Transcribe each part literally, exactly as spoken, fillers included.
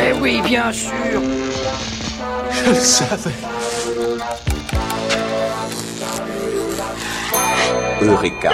Eh oui, bien sûr. Je le savais. Eureka.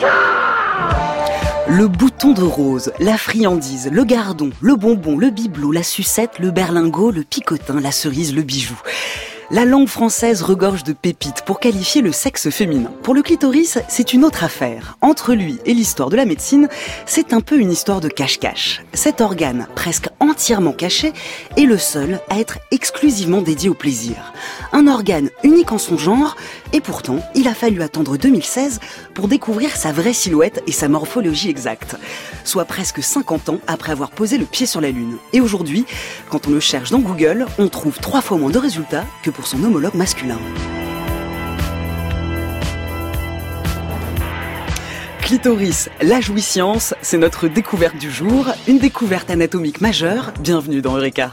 Le bouton de rose, la friandise, le gardon, le bonbon, le bibelot, la sucette, le berlingot, le picotin, la cerise, le bijou. La langue française regorge de pépites pour qualifier le sexe féminin. Pour le clitoris, c'est une autre affaire. Entre lui et l'histoire de la médecine, c'est un peu une histoire de cache-cache. Cet organe, presque entièrement caché, est le seul à être exclusivement dédié au plaisir. Un organe unique en son genre, et pourtant, il a fallu attendre deux mille seize pour découvrir sa vraie silhouette et sa morphologie exacte. Soit presque cinquante ans après avoir posé le pied sur la Lune. Et aujourd'hui, quand on le cherche dans Google, on trouve trois fois moins de résultats que pour son homologue masculin. Clitoris, la jouissance, c'est notre découverte du jour, une découverte anatomique majeure. Bienvenue dans Eureka.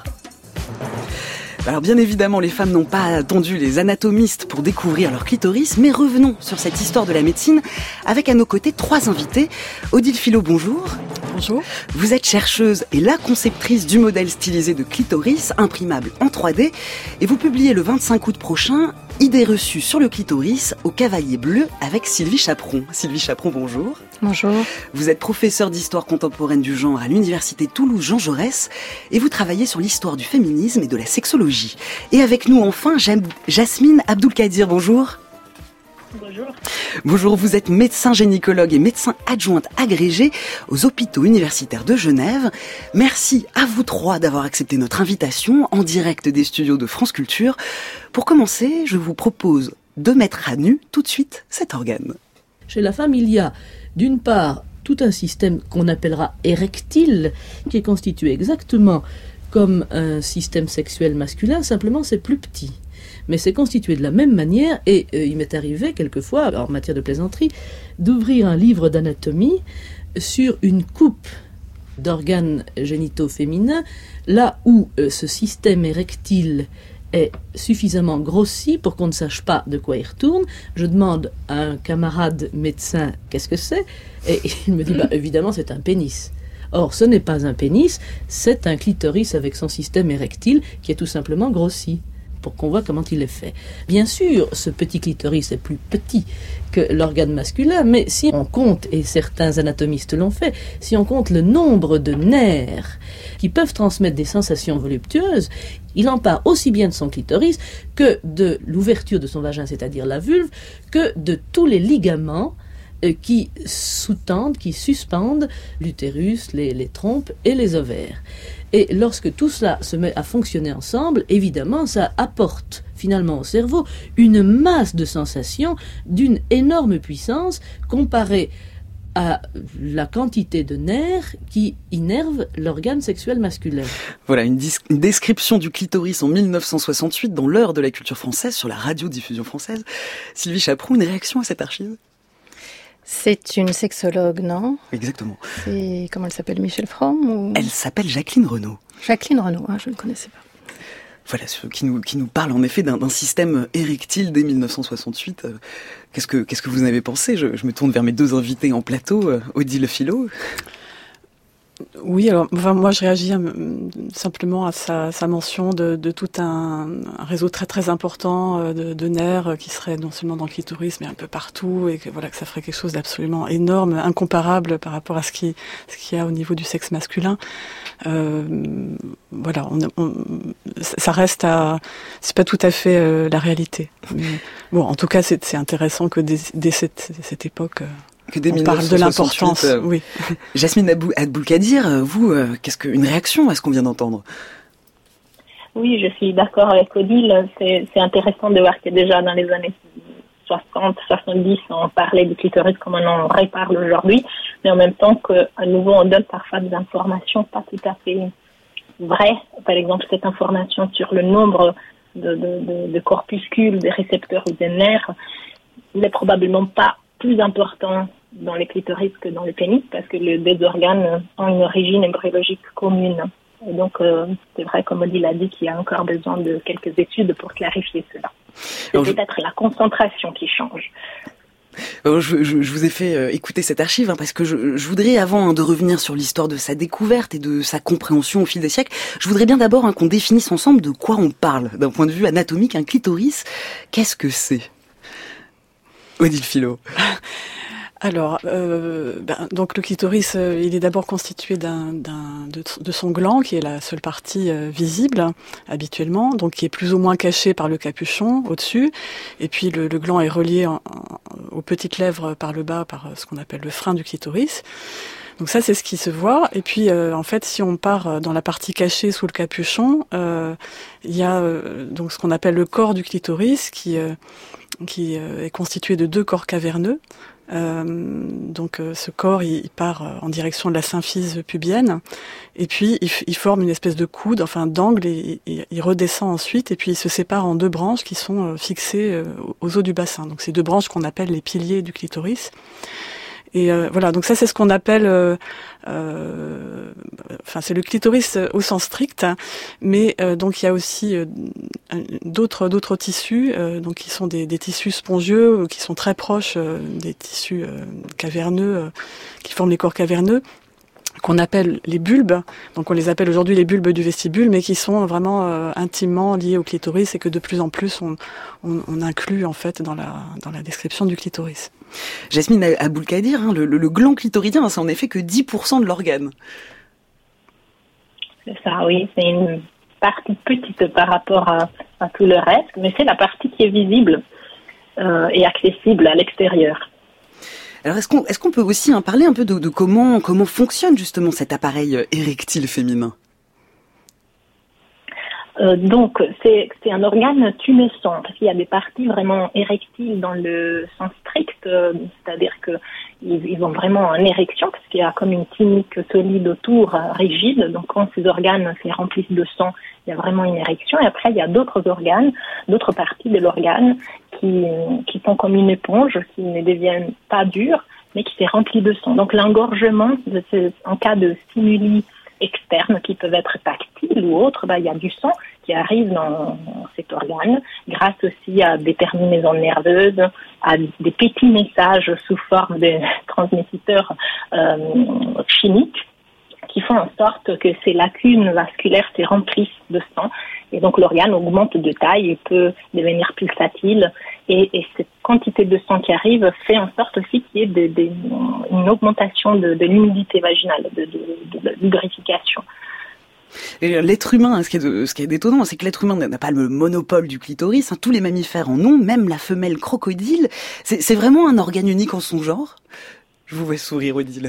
Alors bien évidemment, les femmes n'ont pas attendu les anatomistes pour découvrir leur clitoris, mais revenons sur cette histoire de la médecine avec à nos côtés trois invités. Odile Philo, bonjour. Bonjour. Vous êtes chercheuse et la conceptrice du modèle stylisé de clitoris, imprimable en trois D, et vous publiez le vingt-cinq août prochain « Idées reçues sur le clitoris au cavalier bleu » avec Sylvie Chaperon. Sylvie Chaperon, bonjour. Bonjour. Vous êtes professeure d'histoire contemporaine du genre à l'université Toulouse-Jean Jaurès et vous travaillez sur l'histoire du féminisme et de la sexologie. Et avec nous enfin, Jasmine Abdoulkadir, bonjour. Bonjour. Bonjour, vous êtes médecin gynécologue et médecin adjointe agrégée aux hôpitaux universitaires de Genève. Merci à vous trois d'avoir accepté notre invitation en direct des studios de France Culture. Pour commencer, je vous propose de mettre à nu tout de suite cet organe. Chez la femme, il y a d'une part tout un système qu'on appellera érectile, qui est constitué exactement comme un système sexuel masculin, simplement c'est plus petit. Mais c'est constitué de la même manière, et euh, il m'est arrivé quelquefois, en matière de plaisanterie, d'ouvrir un livre d'anatomie sur une coupe d'organes génitaux féminins, là où euh, ce système érectile est suffisamment grossi pour qu'on ne sache pas de quoi il retourne. Je demande à un camarade médecin qu'est-ce que c'est, et il me dit bah, évidemment c'est un pénis. Or ce n'est pas un pénis, c'est un clitoris avec son système érectile qui est tout simplement grossi, pour qu'on voit comment il est fait. Bien sûr, ce petit clitoris est plus petit que l'organe masculin, mais si on compte, et certains anatomistes l'ont fait, si on compte le nombre de nerfs qui peuvent transmettre des sensations voluptueuses, il en part aussi bien de son clitoris que de l'ouverture de son vagin, c'est-à-dire la vulve, que de tous les ligaments qui sous-tendent, qui suspendent l'utérus, les, les trompes et les ovaires. Et lorsque tout cela se met à fonctionner ensemble, évidemment, ça apporte finalement au cerveau une masse de sensations d'une énorme puissance comparée à la quantité de nerfs qui innervent l'organe sexuel masculin. Voilà, une, dis- une description du clitoris en mille neuf cent soixante-huit dans l'heure de la culture française sur la radiodiffusion française. Sylvie Chaperon, une réaction à cette archive ? C'est une sexologue, non ? Exactement. C'est, comment elle s'appelle, Michel Fromm ou... Elle s'appelle Jacqueline Renaud. Jacqueline Renaud, hein, je ne connaissais pas. Voilà, ce qui nous, qui nous parle en effet d'un, d'un système érectile dès mille neuf cent soixante-huit. Euh, qu'est-ce que, qu'est-ce que vous en avez pensé ? je, je me tourne vers mes deux invités en plateau, euh, Odile Philo. Oui, alors enfin, moi je réagis euh, simplement à sa, sa mention de, de tout un, un réseau très très important euh, de, de nerfs euh, qui serait non seulement dans le clitoris mais un peu partout, et que voilà que ça ferait quelque chose d'absolument énorme, incomparable par rapport à ce qui ce qu'il y a au niveau du sexe masculin. Euh, voilà, on, on, ça reste à, c'est pas tout à fait euh, la réalité. Mais, bon, en tout cas, c'est, c'est intéressant que dès, dès cette, cette époque. Euh, Que dès on parle de l'importance, euh, oui. Jasmine Abdoulkadir, vous, euh, qu'est-ce que, une réaction à ce qu'on vient d'entendre ? Oui, je suis d'accord avec Odile. C'est, c'est intéressant de voir que déjà dans les années soixante, soixante-dix, on parlait du clitoris comme on en reparle aujourd'hui, mais en même temps qu'à nouveau, on donne parfois des informations pas tout à fait vraies. Par exemple, cette information sur le nombre de, de, de, de corpuscules, des récepteurs ou des nerfs, n'est probablement pas plus important dans les clitoris que dans le pénis, parce que les deux organes ont une origine embryologique commune. Et donc, euh, c'est vrai, comme Odile l'a dit, qu'il y a encore besoin de quelques études pour clarifier cela. C'est Alors, peut-être je... la concentration qui change. Je, je, je vous ai fait euh, écouter cette archive hein, parce que je, je voudrais, avant hein, de revenir sur l'histoire de sa découverte et de sa compréhension au fil des siècles, je voudrais bien d'abord hein, qu'on définisse ensemble de quoi on parle d'un point de vue anatomique. Un clitoris, qu'est-ce que c'est ? Odile Filot. Alors, euh, ben, donc le clitoris, euh, il est d'abord constitué d'un, d'un, de, de son gland, qui est la seule partie euh, visible habituellement, donc qui est plus ou moins caché par le capuchon au-dessus. Et puis le, le gland est relié en, en, aux petites lèvres par le bas, par ce qu'on appelle le frein du clitoris. Donc ça, c'est ce qui se voit. Et puis, euh, en fait, si on part dans la partie cachée sous le capuchon, euh, il y a euh, donc ce qu'on appelle le corps du clitoris, qui, euh, qui euh, est constitué de deux corps caverneux. Euh, donc euh, ce corps il, il part euh, en direction de la symphyse pubienne et puis il, il forme une espèce de coude, enfin d'angle et, et il redescend ensuite et puis il se sépare en deux branches qui sont euh, fixées euh, aux os du bassin. Donc ces deux branches qu'on appelle les piliers du clitoris. Et euh, voilà, donc ça c'est ce qu'on appelle, euh, euh, enfin c'est le clitoris au sens strict, hein, mais euh, donc il y a aussi euh, d'autres d'autres tissus, euh, donc qui sont des, des tissus spongieux, qui sont très proches euh, des tissus euh, caverneux, euh, qui forment les corps caverneux, qu'on appelle les bulbes. Donc on les appelle aujourd'hui les bulbes du vestibule, mais qui sont vraiment euh, intimement liés au clitoris et que de plus en plus on, on, on inclut en fait dans la dans la description du clitoris. Jasmine Aboulkadir, hein, le, le, le gland clitoridien, c'est en effet que dix pour cent de l'organe. C'est ça, oui, c'est une partie petite par rapport à, à tout le reste, mais c'est la partie qui est visible euh, et accessible à l'extérieur. Alors est-ce qu'on, est-ce qu'on peut aussi hein, parler un peu de, de comment, comment fonctionne justement cet appareil érectile féminin ? Euh, donc, c'est, c'est un organe tumescent, parce qu'il y a des parties vraiment érectiles dans le sens strict, euh, c'est-à-dire que ils, ils ont vraiment une érection, parce qu'il y a comme une tunique solide autour, euh, rigide. Donc, quand ces organes se remplissent de sang, il y a vraiment une érection. Et après, il y a d'autres organes, d'autres parties de l'organe qui, qui sont comme une éponge, qui ne deviennent pas dures, mais qui se remplissent de sang. Donc, l'engorgement, c'est, en cas de stimuli externes qui peuvent être tactiles ou autres, bah, il y a du sang qui arrive dans cet organe grâce aussi à des terminaisons nerveuses, à des petits messages sous forme de transmetteurs euh, chimiques qui font en sorte que ces lacunes vasculaires se remplissent de sang et donc l'organe augmente de taille et peut devenir pulsatile et, et cette quantité de sang qui arrive fait en sorte aussi qu'il y ait de, de, une augmentation de, de l'humidité vaginale, de, de, de, de lubrification. Et l'être humain, ce qui est, de, ce qui est étonnant, c'est que l'être humain n'a pas le monopole du clitoris, hein, tous les mammifères en ont, même la femelle crocodile. C'est, c'est vraiment un organe unique en son genre ? Je vous vois sourire, Odile.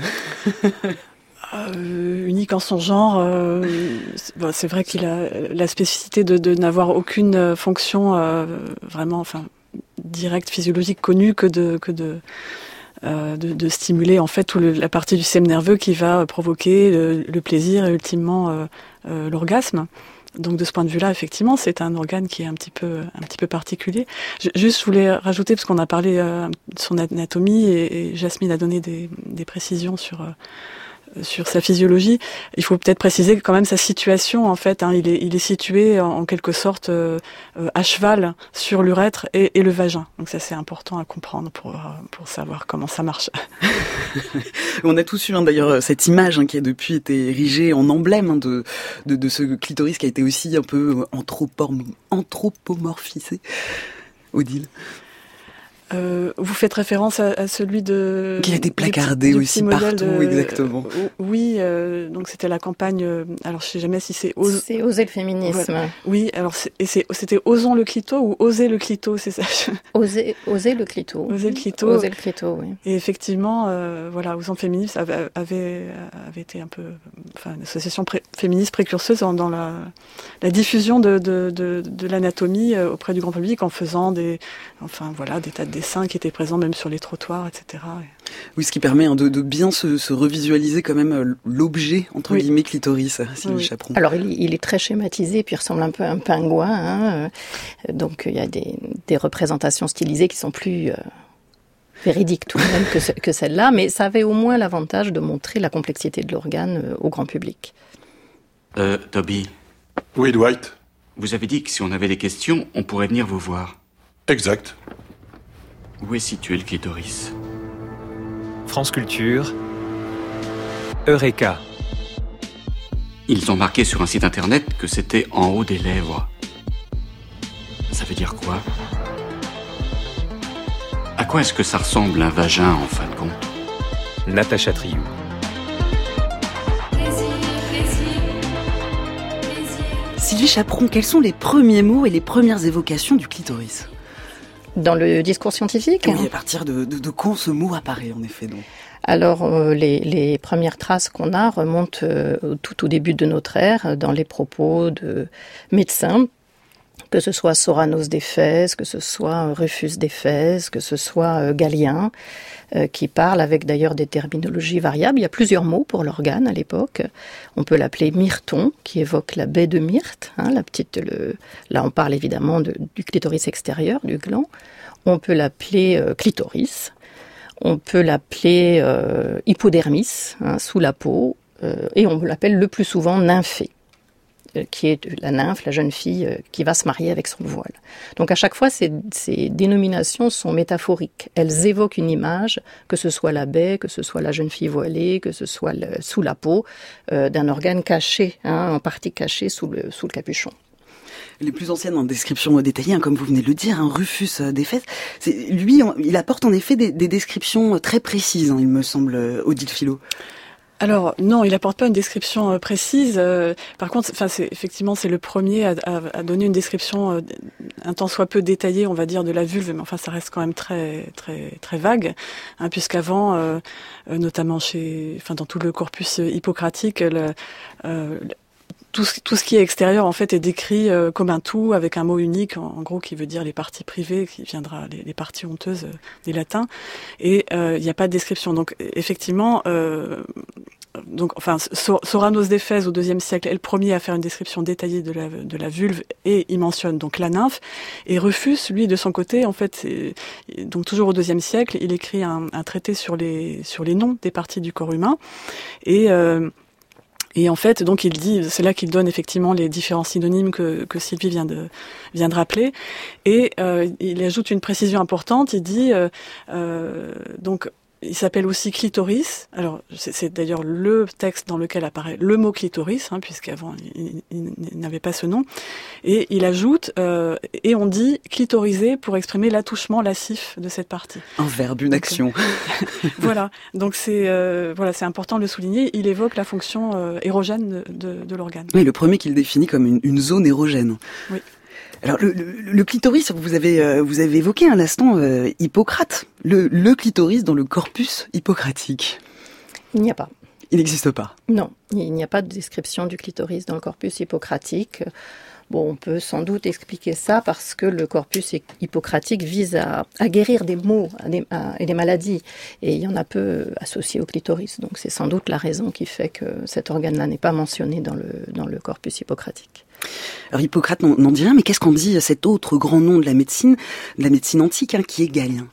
Euh, unique en son genre, euh, c'est, bon, c'est vrai qu'il a la spécificité de, de n'avoir aucune fonction euh, vraiment, enfin, directe physiologique connue que de que de euh, de, de stimuler en fait toute la partie du système nerveux qui va provoquer le, le plaisir et ultimement euh, euh, l'orgasme. Donc de ce point de vue-là, effectivement, c'est un organe qui est un petit peu un petit peu particulier. Je, juste, je voulais rajouter parce qu'on a parlé euh, de son anatomie et, et Jasmine a donné des, des précisions sur euh, sur sa physiologie. Il faut peut-être préciser quand même sa situation en fait. Hein, il est il est situé en, en quelque sorte euh, euh, à cheval sur l'urètre et, et le vagin. Donc ça c'est important à comprendre pour pour savoir comment ça marche. On a tous eu hein, d'ailleurs cette image hein, qui a depuis été érigée en emblème hein, de, de de ce clitoris qui a été aussi un peu anthropom- anthropomorphisé. Odile. Euh, vous faites référence à, à celui de... Qui a été placardé du, aussi du partout, de, exactement. Euh, oui, euh, donc c'était la campagne... Euh, alors je sais jamais si c'est... Ose... C'est Oser le féminisme. Ouais. Oui, alors c'est, et c'est, c'était Osons le clito ou Oser le clito, c'est ça. Oser, oser le clito. Oser le clito. Oser le clito, oui. Et effectivement, euh, voilà, Osons le féminisme avait, avait, avait été un peu... Enfin, une association pré- féministe précurseuse dans, dans la, la diffusion de, de, de, de l'anatomie auprès du grand public en faisant des... Enfin, voilà, des tas de dessins qui étaient présents même sur les trottoirs, et cetera. Oui, ce qui permet hein, de, de bien se, se revisualiser quand même l'objet, entre oui. guillemets, clitoris, Sylvie oui. Chaperon. Alors, il, il est très schématisé, puis il ressemble un peu à un pingouin. Hein. Donc, il y a des, des représentations stylisées qui sont plus euh, véridiques tout de même que, ce, que celle-là, mais ça avait au moins l'avantage de montrer la complexité de l'organe euh, au grand public. Euh, Toby. Oui, Dwight. Vous avez dit que si on avait des questions, on pourrait venir vous voir. Exact. Où est situé le clitoris? France Culture, Eureka. Ils ont marqué sur un site internet que c'était en haut des lèvres. Ça veut dire quoi? À quoi est-ce que ça ressemble un vagin en fin de compte? Natacha Triou. Sylvie Chaperon, quels sont les premiers mots et les premières évocations du clitoris? Dans le discours scientifique? Oui, à partir de, de, de quand ce mot apparaît, en effet, donc. Alors, euh, les, les premières traces qu'on a remontent euh, tout au début de notre ère, dans les propos de médecins, que ce soit Soranos d'Éphèse, que ce soit Rufus d'Éphèse, que ce soit euh, Galien, euh, qui parle avec d'ailleurs des terminologies variables. Il y a plusieurs mots pour l'organe à l'époque. On peut l'appeler myrton, qui évoque la baie de myrte. Hein, la petite, le... Là, on parle évidemment de, du clitoris extérieur, du gland. On peut l'appeler euh, clitoris. On peut l'appeler euh, hypodermis, hein, sous la peau. Euh, et on l'appelle le plus souvent nymphée, qui est la nymphe, la jeune fille euh, qui va se marier avec son voile. Donc à chaque fois, ces, ces dénominations sont métaphoriques. Elles évoquent une image, que ce soit la baie, que ce soit la jeune fille voilée, que ce soit le, sous la peau, euh, d'un organe caché, hein, en partie caché sous le, sous le capuchon. Les plus anciennes en description détaillée, hein, comme vous venez de le dire, hein, Rufus d'Éphèse, c'est, lui, il apporte en effet des, des descriptions très précises, hein, il me semble, Odile Philo. Alors non, il apporte pas une description euh, précise. Euh, par contre, enfin, c'est effectivement c'est le premier à, à, à donner une description euh, un tant soit peu détaillée, on va dire, de la vulve. Mais enfin, ça reste quand même très très très vague, hein, puisqu'avant, euh, euh, notamment chez, enfin, dans tout le corpus hippocratique, le, euh, Tout ce, tout ce qui est extérieur, en fait, est décrit euh, comme un tout, avec un mot unique, en, en gros, qui veut dire les parties privées, qui viendra les, les parties honteuses euh, des latins. Et il euh, n'y a pas de description. Donc, effectivement, euh, donc, enfin, Soranos d'Éphèse, au deuxième siècle, est le premier à faire une description détaillée de la, de la vulve, et il mentionne donc la nymphe. Et Rufus, lui, de son côté, en fait, c'est, donc toujours au deuxième siècle, il écrit un, un traité sur les, sur les noms des parties du corps humain. Et... Euh, Et en fait, donc il dit, c'est là qu'il donne effectivement les différents synonymes que, que Sylvie vient de vient de rappeler, et euh, il ajoute une précision importante. Il dit euh, euh, donc il s'appelle aussi clitoris. Alors c'est, c'est d'ailleurs le texte dans lequel apparaît le mot clitoris, hein, puisqu'avant il, il, il n'avait pas ce nom. Et il ajoute euh, et on dit clitorisé pour exprimer l'attouchement lascif de cette partie. Un verbe, une donc, action. Euh, voilà. Donc c'est euh, voilà, c'est important de le souligner. Il évoque la fonction euh, érogène de, de, de l'organe. Oui, le premier qu'il définit comme une, une zone érogène. Oui. Alors le, le, le clitoris, vous avez euh, vous avez évoqué un instant euh, Hippocrate, le, le clitoris dans le corpus hippocratique. Il n'y a pas. Il n'existe pas. Non, il n'y a pas de description du clitoris dans le corpus hippocratique. Bon, on peut sans doute expliquer ça parce que le corpus hippocratique vise à, à guérir des maux à des, à, et des maladies, et il y en a peu associés au clitoris. Donc c'est sans doute la raison qui fait que cet organe-là n'est pas mentionné dans le dans le corpus hippocratique. Alors Hippocrate n'en dit rien, mais qu'est-ce qu'en dit cet autre grand nom de la médecine, de la médecine antique, hein, qui est Galien?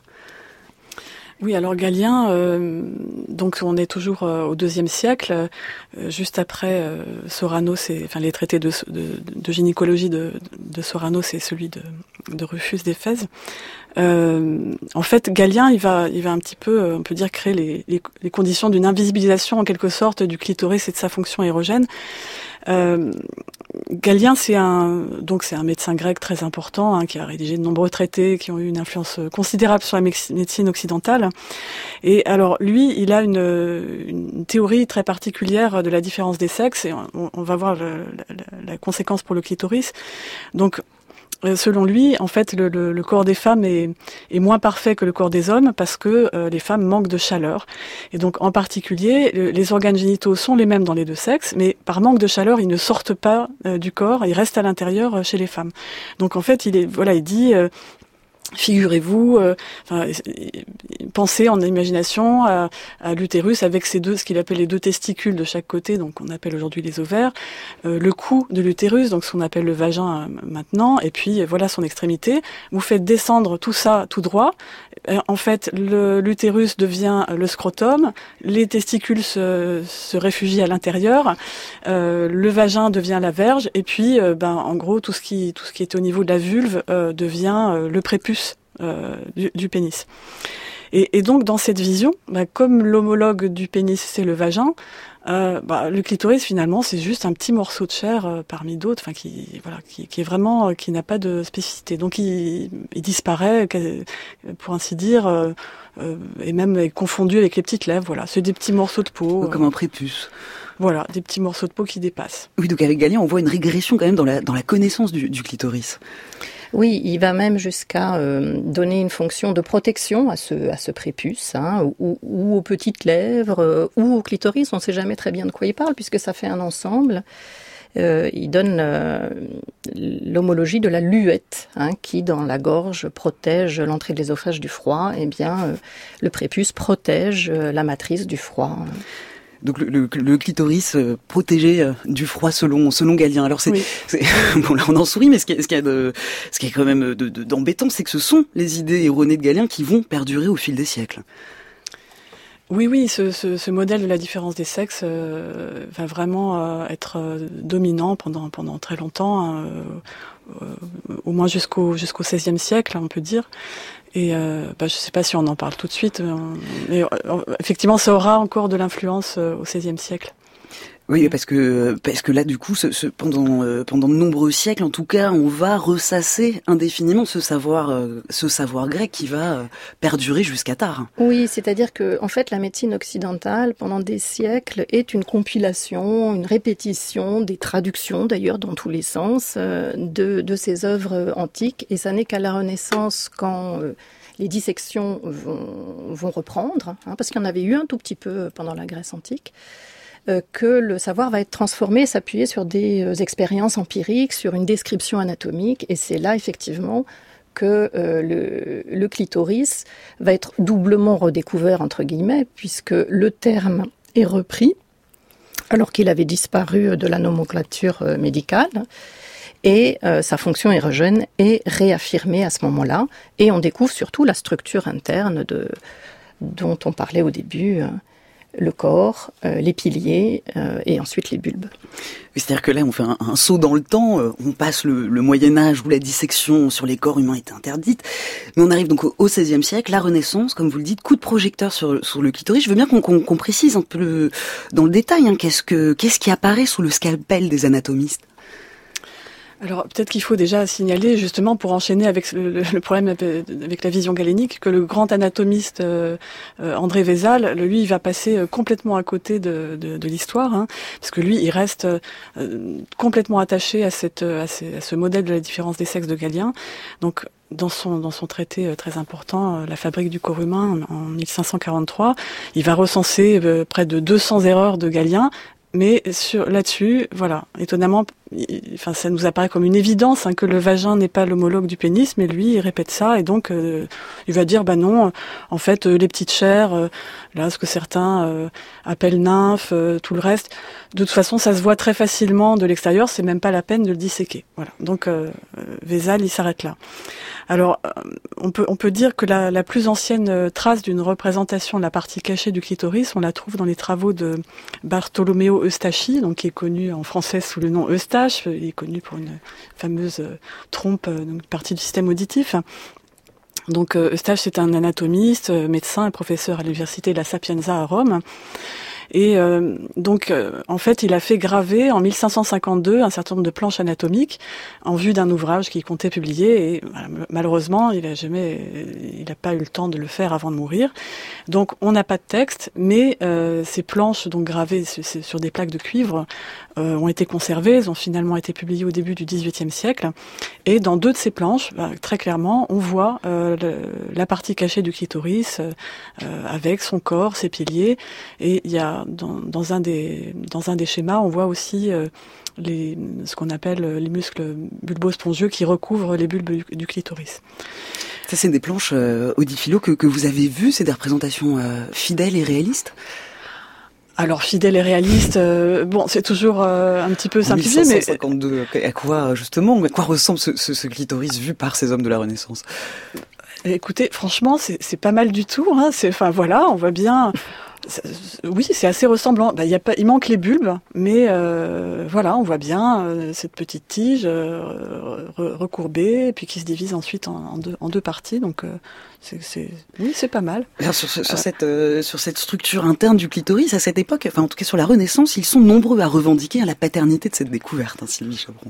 Oui, alors Galien, euh, donc on est toujours euh, au deuxième siècle, euh, juste après euh, Soranos, et, enfin les traités de, de, de gynécologie de, de Soranos et celui de, de Rufus d'Éphèse. Euh, en fait, Galien, il va, il va un petit peu, on peut dire, créer les, les, les conditions d'une invisibilisation en quelque sorte du clitoris et de sa fonction érogène. Euh, Galien, c'est un donc c'est un médecin grec très important, hein, qui a rédigé de nombreux traités qui ont eu une influence considérable sur la médecine occidentale. Et alors lui, il a une, une théorie très particulière de la différence des sexes, et on, on va voir le, la, la conséquence pour le clitoris. Donc selon lui, en fait, le, le, le corps des femmes est, est moins parfait que le corps des hommes parce que euh, les femmes manquent de chaleur. Et donc, en particulier, le, les organes génitaux sont les mêmes dans les deux sexes, mais par manque de chaleur, ils ne sortent pas euh, du corps, ils restent à l'intérieur euh, chez les femmes. Donc, en fait, il est, voilà, il dit. Euh, Figurez-vous, euh, enfin, pensez en imagination à, à l'utérus avec ces deux, ce qu'il appelle les deux testicules de chaque côté, donc on appelle aujourd'hui les ovaires, euh, le cou de l'utérus, donc ce qu'on appelle le vagin euh, maintenant, et puis euh, voilà son extrémité. Vous faites descendre tout ça tout droit. Euh, en fait, le, l'utérus devient le scrotum, les testicules se, se réfugient à l'intérieur, euh, le vagin devient la verge, et puis, euh, ben, en gros, tout ce qui, tout ce qui est au niveau de la vulve euh, devient euh, le prépuce. euh, du, du pénis. Et, et donc dans cette vision, bah, comme l'homologue du pénis c'est le vagin, euh, bah, le clitoris finalement c'est juste un petit morceau de chair euh, parmi d'autres, enfin qui voilà, qui, qui est vraiment euh, qui n'a pas de spécificité. Donc il, il disparaît, pour ainsi dire, euh, euh, et même est confondu avec les petites lèvres. Voilà, c'est des petits morceaux de peau. Comme euh, un prépuce. Voilà, des petits morceaux de peau qui dépassent. Oui, donc avec Galien, on voit une régression quand même dans la dans la connaissance du, du clitoris. Oui, il va même jusqu'à euh, donner une fonction de protection à ce, à ce prépuce, hein, ou, ou aux petites lèvres, euh, ou au clitoris. On ne sait jamais très bien de quoi il parle, puisque ça fait un ensemble. Euh, il donne euh, l'homologie de la luette, hein, qui, dans la gorge, protège l'entrée de l'œsophage du froid. Eh bien, euh, le prépuce protège euh, la matrice du froid. Donc le, le, le clitoris euh, protégé euh, du froid selon selon Galien. Alors c'est, oui. c'est bon là on en sourit, mais ce qui est, ce qui est, de, ce qui est quand même de, de, d'embêtant, c'est que ce sont les idées erronées de Galien qui vont perdurer au fil des siècles. Oui, oui, ce, ce, ce modèle de la différence des sexes euh, va vraiment euh, être euh, dominant pendant pendant très longtemps, euh, euh, au moins jusqu'au jusqu'au seizième siècle, on peut dire. Et euh, bah, je ne sais pas si on en parle tout de suite, mais euh, effectivement, ça aura encore de l'influence euh, au seizième siècle. Oui, parce que parce que là, du coup, ce, ce, pendant euh, pendant de nombreux siècles, en tout cas, on va ressasser indéfiniment ce savoir euh, ce savoir grec qui va euh, perdurer jusqu'à tard. Oui, c'est-à-dire que en fait, la médecine occidentale, pendant des siècles, est une compilation, une répétition des traductions, d'ailleurs, dans tous les sens, euh, de de ces œuvres antiques. Et ça n'est qu'à la Renaissance quand euh, les dissections vont vont reprendre, hein, parce qu'il y en avait eu un tout petit peu pendant la Grèce antique. Que le savoir va être transformé, s'appuyer sur des expériences empiriques, sur une description anatomique, et c'est là effectivement que euh, le, le clitoris va être doublement redécouvert, entre guillemets, puisque le terme est repris, alors qu'il avait disparu de la nomenclature médicale, et euh, sa fonction érogène est réaffirmée à ce moment-là, et on découvre surtout la structure interne de, dont on parlait au début, euh, le corps, euh, les piliers euh, et ensuite les bulbes. C'est-à-dire que là, on fait un, un saut dans le temps, euh, on passe le, le Moyen-Âge où la dissection sur les corps humains était interdite, mais on arrive donc au, au seizième siècle, la Renaissance, comme vous le dites, coup de projecteur sur, sur le clitoris. Je veux bien qu'on, qu'on, qu'on précise un peu le, dans le détail, hein, qu'est-ce, que, qu'est-ce qui apparaît sous le scalpel des anatomistes ? Alors peut-être qu'il faut déjà signaler, justement, pour enchaîner avec le, le problème avec la vision galénique, que le grand anatomiste euh, André Vézal, lui, il va passer complètement à côté de, de, de l'histoire, hein, parce que lui, il reste euh, complètement attaché à, cette, à, ces, à ce modèle de la différence des sexes de Galien. Donc dans son dans son traité très important, La fabrique du corps humain, en, en mille cinq cent quarante-trois, il va recenser euh, près de deux cents erreurs de Galien. Mais sur là-dessus, voilà, étonnamment, il, enfin, ça nous apparaît comme une évidence hein, que le vagin n'est pas l'homologue du pénis, mais lui, il répète ça, et donc euh, il va dire, bah non, en fait, euh, les petites chairs, euh, là, ce que certains euh, appellent nymphes, euh, tout le reste, de toute façon, ça se voit très facilement de l'extérieur, c'est même pas la peine de le disséquer. Voilà. Donc, euh, Vézal, il s'arrête là. Alors, on peut on peut dire que la, la plus ancienne trace d'une représentation de la partie cachée du clitoris, on la trouve dans les travaux de Bartolomeo Eustachi, donc qui est connu en français sous le nom Eustache. Il est connu pour une fameuse trompe, une partie du système auditif. Donc Eustache, c'est un anatomiste, médecin et professeur à l'université de la Sapienza à Rome. Et euh, donc, euh, en fait, il a fait graver en mille cinq cent cinquante-deux un certain nombre de planches anatomiques en vue d'un ouvrage qu'il comptait publier. Et voilà, malheureusement, il a jamais, il n'a pas eu le temps de le faire avant de mourir. Donc, on n'a pas de texte, mais euh, ces planches, donc gravées sur, sur des plaques de cuivre, euh, ont été conservées. Elles ont finalement été publiées au début du dix-huitième siècle. Et dans deux de ces planches, bah, très clairement, on voit euh, le, la partie cachée du clitoris euh, avec son corps, ses piliers. Et il y a Dans, dans un des dans un des schémas, on voit aussi euh, les ce qu'on appelle les muscles bulbo-spongieux qui recouvrent les bulbes du, du clitoris. Ça, c'est des planches euh, Audiphilo que que vous avez vues, c'est des représentations euh, fidèles et réalistes. Alors fidèle et réaliste, euh, bon, c'est toujours euh, un petit peu simplifié, mais mais mille cinq cent cinquante-deux, à quoi justement, à quoi ressemble ce, ce, ce clitoris vu par ces hommes de la Renaissance ? Écoutez, franchement, c'est c'est pas mal du tout. Hein, c'est, enfin voilà, on voit bien. Oui, c'est assez ressemblant. Bah, y a pas, il manque les bulbes, mais euh, voilà, on voit bien euh, cette petite tige euh, re- recourbée, et puis qui se divise ensuite en, en, deux, en deux parties. Donc, euh, c'est, c'est, oui, c'est pas mal. Alors, sur, sur, euh, cette, euh, sur cette structure interne du clitoris, à cette époque, enfin en tout cas sur la Renaissance, ils sont nombreux à revendiquer la paternité de cette découverte, hein, Sylvie Chabron.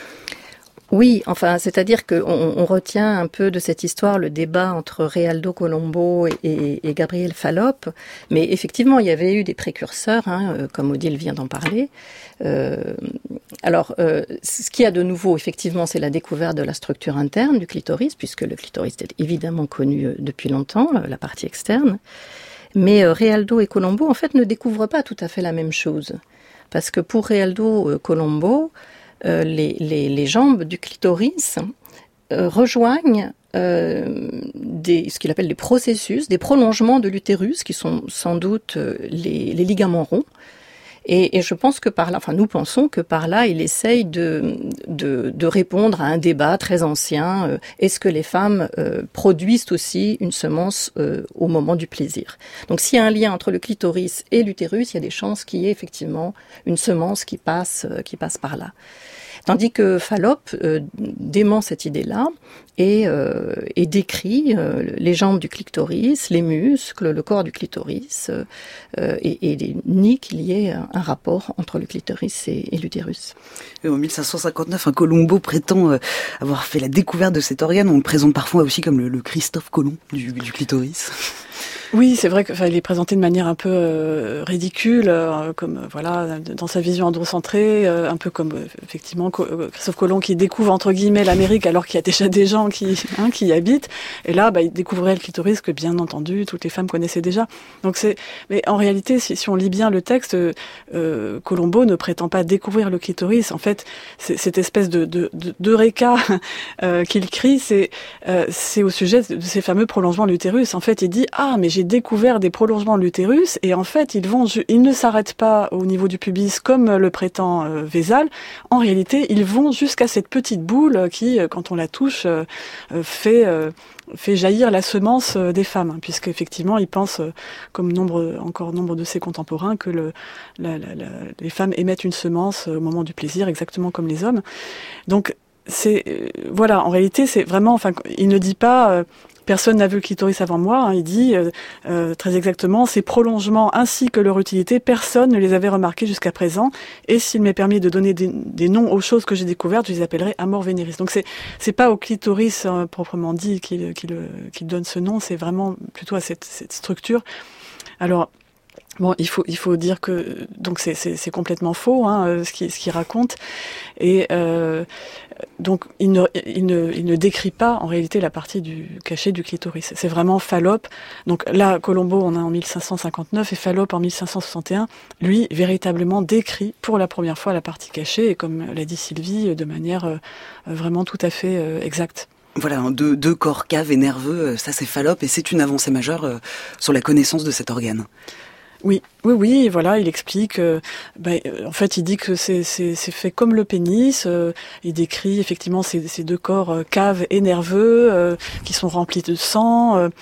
Oui, enfin, c'est-à-dire qu'on on retient un peu de cette histoire le débat entre Realdo Colombo et, et, et Gabriel Fallope, mais effectivement, il y avait eu des précurseurs, hein, comme Odile vient d'en parler. Euh, alors, euh, ce qu'il y a de nouveau, effectivement, c'est la découverte de la structure interne du clitoris, puisque le clitoris est évidemment connu depuis longtemps, la partie externe. Mais euh, Realdo et Colombo, en fait, ne découvrent pas tout à fait la même chose. Parce que pour Realdo euh, Colombo, Euh, les, les, les jambes du clitoris euh, rejoignent euh, des, ce qu'il appelle des processus, des prolongements de l'utérus, qui sont sans doute euh, les, les ligaments ronds. Et, et je pense que par là, enfin nous pensons que par là, il essaye de, de, de répondre à un débat très ancien. Euh, est-ce que les femmes euh, produisent aussi une semence euh, au moment du plaisir ? Donc s'il y a un lien entre le clitoris et l'utérus, il y a des chances qu'il y ait effectivement une semence qui passe, euh, qui passe par là. Tandis que Fallope euh, dément cette idée-là et, euh, et décrit euh, les jambes du clitoris, les muscles, le corps du clitoris, euh, et, et nie qu'il y ait un rapport entre le clitoris et, et l'utérus. Et en mille cinq cent cinquante-neuf, un Colombo prétend euh, avoir fait la découverte de cet organe. On le présente parfois aussi comme le, le Christophe Colomb du, du clitoris. Oui, c'est vrai qu'il est présenté de manière un peu euh, ridicule, euh, comme euh, voilà, dans sa vision androcentrée, euh, un peu comme euh, effectivement Co- Christophe Colomb qui découvre entre guillemets l'Amérique alors qu'il y a déjà des gens qui hein, qui y habitent. Et là, bah, il découvrait le clitoris que bien entendu toutes les femmes connaissaient déjà. Donc c'est, mais en réalité, si, si on lit bien le texte, euh, Colombo ne prétend pas découvrir le clitoris. En fait, c'est, cette espèce de de, de d'eureka euh, qu'il crie, c'est euh, c'est au sujet de ces fameux prolongements de l'utérus. En fait, il dit ah mais j'ai découvert des prolongements de l'utérus et en fait ils vont, ils ne s'arrêtent pas au niveau du pubis comme le prétend euh, Vézal. En réalité, ils vont jusqu'à cette petite boule qui, quand on la touche, euh, fait euh, fait jaillir la semence des femmes, hein, puisque effectivement ils pensent, euh, comme nombre encore nombre de ses contemporains, que le, la, la, la, les femmes émettent une semence au moment du plaisir, exactement comme les hommes. Donc c'est euh, voilà, en réalité c'est vraiment, enfin, il ne dit pas euh, personne n'a vu le clitoris avant moi, hein, il dit euh, euh, très exactement, ces prolongements ainsi que leur utilité, personne ne les avait remarqués jusqu'à présent, et s'il m'est permis de donner des, des noms aux choses que j'ai découvertes, je les appellerai amor veneris. Donc c'est c'est pas au clitoris euh, proprement dit qu'il qu'il qu'il donne ce nom, c'est vraiment plutôt à cette, cette structure. Alors bon, il faut il faut dire que donc c'est c'est, c'est complètement faux, hein, ce qui ce qu'il raconte, et euh, donc il ne il ne il ne décrit pas en réalité la partie du cachée du clitoris. C'est vraiment Fallope. Donc là, Colombo on a en mille cinq cent cinquante-neuf et Fallope en mille cinq cent soixante et un, lui véritablement décrit pour la première fois la partie cachée, et comme l'a dit Sylvie, de manière euh, vraiment tout à fait euh, exacte. Voilà, deux, deux corps caves et nerveux, ça c'est Fallope, et c'est une avancée majeure euh, sur la connaissance de cet organe. Oui, oui, oui, voilà, il explique, euh, ben, en fait, il dit que c'est, c'est, c'est fait comme le pénis, euh, il décrit effectivement ces, ces deux corps euh, caves et nerveux, euh, qui sont remplis de sang, euh,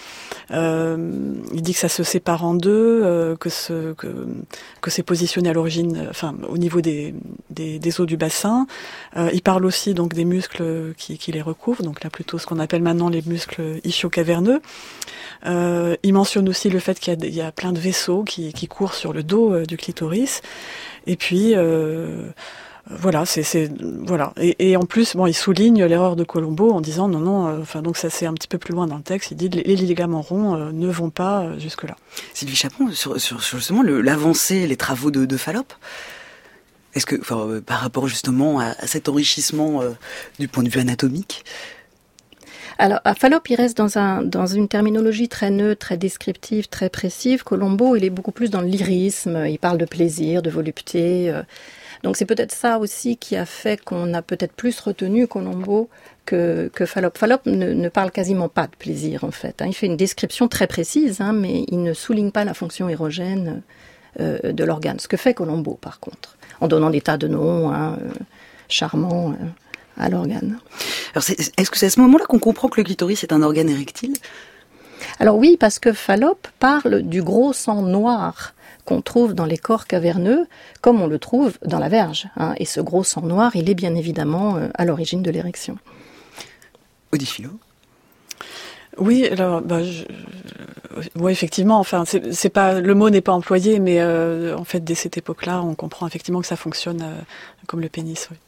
euh, il dit que ça se sépare en deux, euh, que, ce, que, que c'est positionné à l'origine, enfin, au niveau des, des, des os du bassin, euh, il parle aussi donc des muscles qui, qui les recouvrent, donc là plutôt ce qu'on appelle maintenant les muscles ischio-caverneux. Euh, il mentionne aussi le fait qu'il y a, il y a plein de vaisseaux qui, qui courent sur le dos euh, du clitoris. Et puis euh, voilà, c'est, c'est voilà. Et, et en plus, bon, il souligne l'erreur de Colombo en disant non, non. Euh, enfin, donc ça c'est un petit peu plus loin dans le texte. Il dit les, les ligaments ronds euh, ne vont pas euh, jusque là. Sylvie Chabron, sur, sur, sur justement le, l'avancée, les travaux de, de Fallope. Est-ce que, enfin, euh, par rapport justement à, à cet enrichissement euh, du point de vue anatomique. Alors, à Fallope, il reste dans, un, dans une terminologie très neutre, très descriptive, très précise. Colombo, il est beaucoup plus dans le lyrisme. Il parle de plaisir, de volupté. Donc, c'est peut-être ça aussi qui a fait qu'on a peut-être plus retenu Colombo que, que Fallope. Fallope ne, ne parle quasiment pas de plaisir, en fait. Il fait une description très précise, hein, mais il ne souligne pas la fonction érogène euh, de l'organe. Ce que fait Colombo, par contre, en donnant des tas de noms hein, euh, charmants euh, à l'organe. Alors, c'est, est-ce que c'est à ce moment-là qu'on comprend que le clitoris est un organe érectile ? Alors oui, parce que Fallope parle du gros sang noir qu'on trouve dans les corps caverneux, comme on le trouve dans la verge. Hein. Et ce gros sang noir, il est bien évidemment euh, à l'origine de l'érection. Odile Philo ? Oui, alors, bah, je, oui, effectivement. Enfin, c'est, c'est pas le mot n'est pas employé, mais euh, en fait, dès cette époque-là, on comprend effectivement que ça fonctionne euh, comme le pénis. Oui.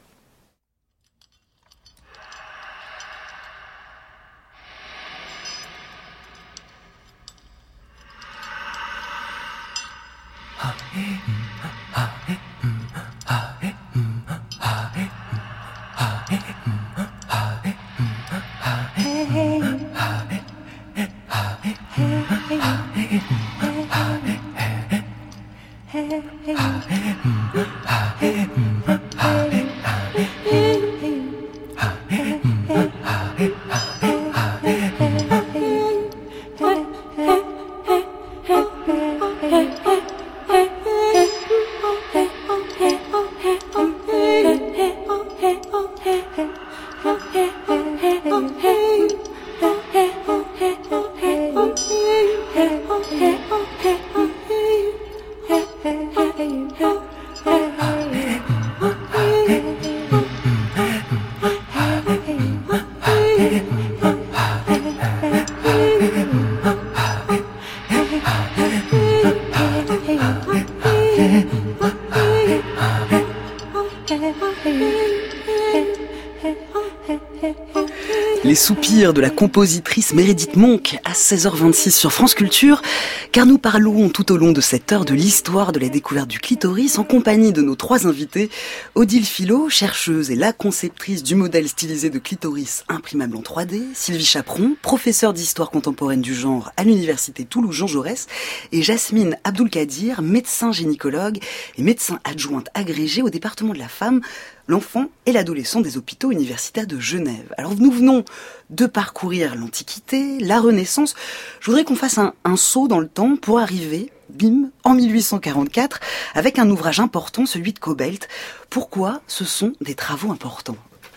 Les soupirs de la compositrice Meredith Monk à seize heures vingt-six sur France Culture, car nous parlons tout au long de cette heure de l'histoire de la découverte du clitoris en compagnie de nos trois invités. Odile Philo, chercheuse et la conceptrice du modèle stylisé de clitoris imprimable en trois D, Sylvie Chaperon, professeure d'histoire contemporaine du genre à l'université Toulouse-Jean Jaurès, et Jasmine Abdul-Kadir, médecin gynécologue et médecin adjointe agrégée au département de la femme, l'enfant et l'adolescent des hôpitaux universitaires de Genève. Alors nous venons de parcourir l'Antiquité, la Renaissance. Je voudrais qu'on fasse un, un saut dans le temps pour arriver, bim, en mille huit cent quarante-quatre, avec un ouvrage important, celui de Cobelt. Pourquoi ce sont des travaux importants ?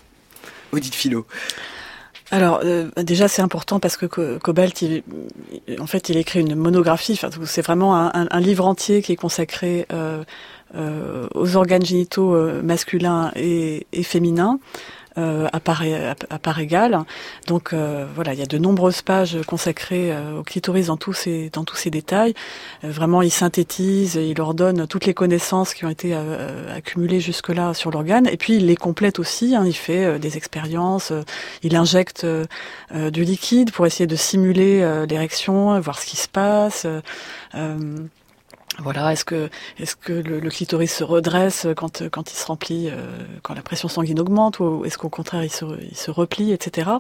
Odile Philo. Alors euh, déjà c'est important parce que Cobelt, il, en fait, il écrit une monographie. Enfin, c'est vraiment un, un, un livre entier qui est consacré euh, euh, aux organes génitaux euh, masculins et, et féminins. Euh, à part à, à part égale. Donc euh, voilà, il y a de nombreuses pages consacrées euh, au clitoris dans tous ces dans tous ces détails. Euh, vraiment, il synthétise, il leur donne toutes les connaissances qui ont été euh, accumulées jusque-là sur l'organe, et puis il les complète aussi. Hein, il fait euh, des expériences, euh, il injecte euh, euh, du liquide pour essayer de simuler euh, l'érection, voir ce qui se passe. Euh, euh, Voilà, est-ce que est-ce que le, le clitoris se redresse quand quand il se remplit, euh, quand la pression sanguine augmente, ou est-ce qu'au contraire il se il se replie, et cetera.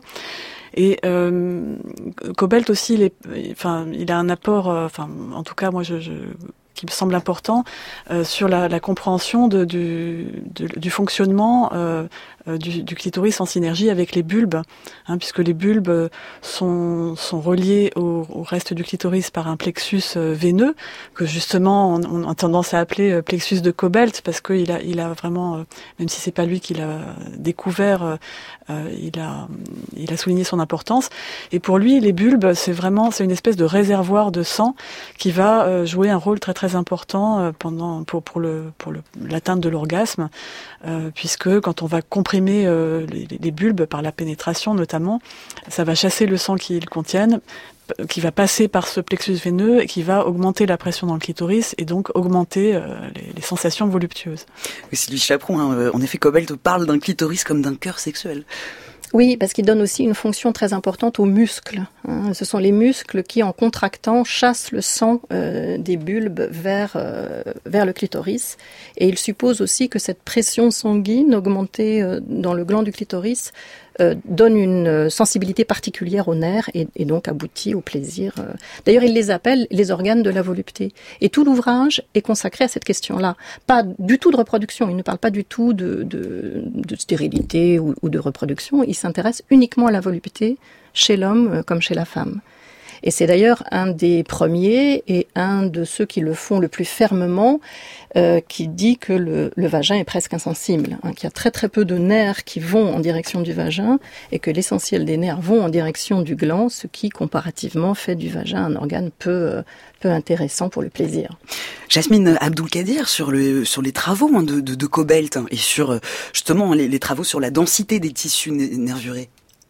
Et euh, Cobelt aussi, il est, enfin, il a un apport, euh, enfin, en tout cas, moi, je, je qui me semble important euh, sur la, la compréhension de, du, de, du fonctionnement euh, euh, du, du clitoris en synergie avec les bulbes, hein, puisque les bulbes sont, sont reliés au, au reste du clitoris par un plexus euh, veineux que justement on, on a tendance à appeler euh, plexus de Cobelt, parce qu'il a, il a vraiment, euh, même si c'est pas lui qui l'a découvert, euh, euh, il a, il a souligné son importance. Et pour lui, les bulbes, c'est vraiment, c'est une espèce de réservoir de sang qui va euh, jouer un rôle très très très important euh, pendant pour pour le pour le, l'atteinte de l'orgasme, euh, puisque quand on va comprimer euh, les, les bulbes par la pénétration notamment, ça va chasser le sang qu'ils contiennent, qui va passer par ce plexus veineux et qui va augmenter la pression dans le clitoris et donc augmenter euh, les, les sensations voluptueuses. Oui, Sylvie Chaperon, hein, en effet, Cobelt parle d'un clitoris comme d'un cœur sexuel. Oui, parce qu'il donne aussi une fonction très importante aux muscles. Hein. Ce sont les muscles qui, en contractant, chassent le sang euh, des bulbes vers euh, vers le clitoris. Et il suppose aussi que cette pression sanguine augmentée euh, dans le gland du clitoris euh, donne une sensibilité particulière aux nerfs et, et donc aboutit au plaisir. Euh. D'ailleurs, il les appelle les organes de la volupté. Et tout l'ouvrage est consacré à cette question-là. Pas du tout de reproduction. Il ne parle pas du tout de, de, de stérilité ou, ou de reproduction. Il s'intéresse uniquement à la volupté chez l'homme comme chez la femme. Et c'est d'ailleurs un des premiers et un de ceux qui le font le plus fermement, euh, qui dit que le, le vagin est presque insensible, hein, qu'il y a très très peu de nerfs qui vont en direction du vagin et que l'essentiel des nerfs vont en direction du gland, ce qui comparativement fait du vagin un organe peu, euh, peu intéressant pour le plaisir. Jasmine Abdul-Kadir, sur, le, sur les travaux hein, de, de, de Cobelt hein, et sur justement les, les travaux sur la densité des tissus nervurés.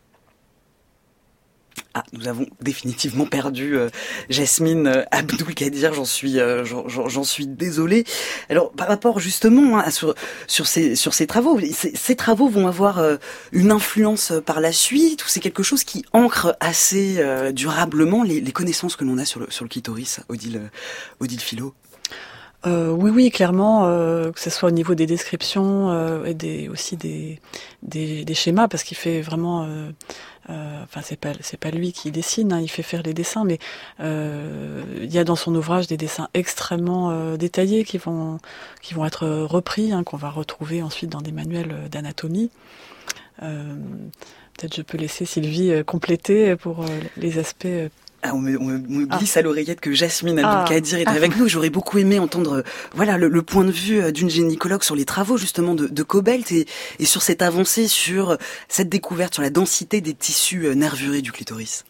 Ah, nous avons définitivement perdu euh, Jasmine euh, Abdul-Kadir, j'en suis, euh, j'en, j'en suis désolée. Alors, par rapport justement hein, sur, sur, ces, sur ces travaux, ces, ces travaux vont avoir euh, une influence par la suite, ou c'est quelque chose qui ancre assez euh, durablement les, les connaissances que l'on a sur le, sur le clitoris, Odile, Odile Philo? Euh, oui, oui, clairement, euh, que ce soit au niveau des descriptions euh, et des, aussi des, des, des schémas, parce qu'il fait vraiment... Euh, euh, enfin, c'est pas, c'est pas lui qui dessine, hein, il fait faire les dessins, mais euh, il y a dans son ouvrage des dessins extrêmement euh, détaillés qui vont, qui vont être repris, hein, qu'on va retrouver ensuite dans des manuels d'anatomie. Euh, peut-être je peux laisser Sylvie euh, compléter pour euh, les aspects... Euh, Ah, on, me, on, me, on me glisse ah. à l'oreillette que Jasmine Abdul-Kadir est ah. avec nous. J'aurais beaucoup aimé entendre euh, voilà, le, le point de vue d'une gynécologue sur les travaux justement de, de Cobelt et, et sur cette avancée, sur cette découverte, sur la densité des tissus euh, nervurés du clitoris.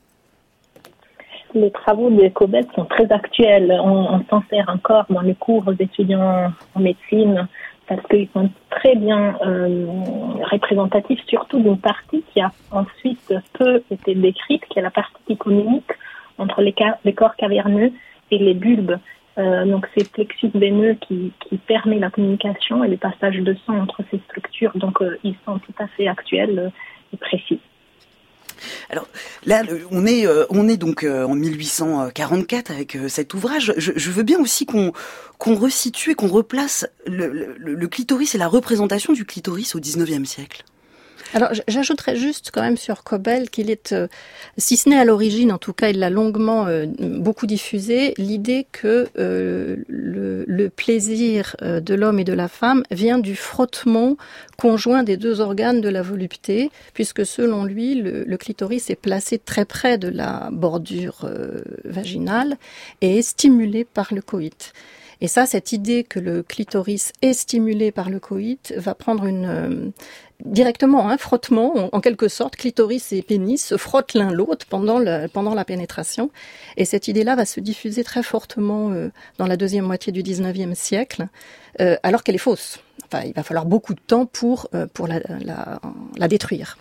Les travaux de Cobelt sont très actuels. On, on s'en sert encore dans les cours aux étudiants en médecine parce qu'ils sont très bien euh, représentatifs, surtout d'une partie qui a ensuite peu été décrite, qui est la partie qui communique entre les, car- les corps caverneux et les bulbes. Euh, donc c'est le plexus veineux qui, qui permet la communication et le passage de sang entre ces structures. Donc euh, ils sont tout à fait actuels euh, et précis. Alors là, on est, euh, on est donc euh, en mille huit cent quarante-quatre avec euh, cet ouvrage. Je, je veux bien aussi qu'on, qu'on resitue et qu'on replace le, le, le clitoris et la représentation du clitoris au dix-neuvième siècle. Alors, j'ajouterais juste quand même sur Cobelt qu'il est, euh, si ce n'est à l'origine, en tout cas, il l'a longuement euh, beaucoup diffusé, l'idée que euh, le, le plaisir euh, de l'homme et de la femme vient du frottement conjoint des deux organes de la volupté, puisque selon lui, le, le clitoris est placé très près de la bordure euh, vaginale et est stimulé par le coït. Et ça, cette idée que le clitoris est stimulé par le coït va prendre une... Euh, directement un frottement, en, en quelque sorte, clitoris et pénis se frottent l'un l'autre pendant, le, pendant la pénétration. Et cette idée-là va se diffuser très fortement euh, dans la deuxième moitié du dix-neuvième siècle, euh, alors qu'elle est fausse. Enfin, il va falloir beaucoup de temps pour, euh, pour la, la, la détruire.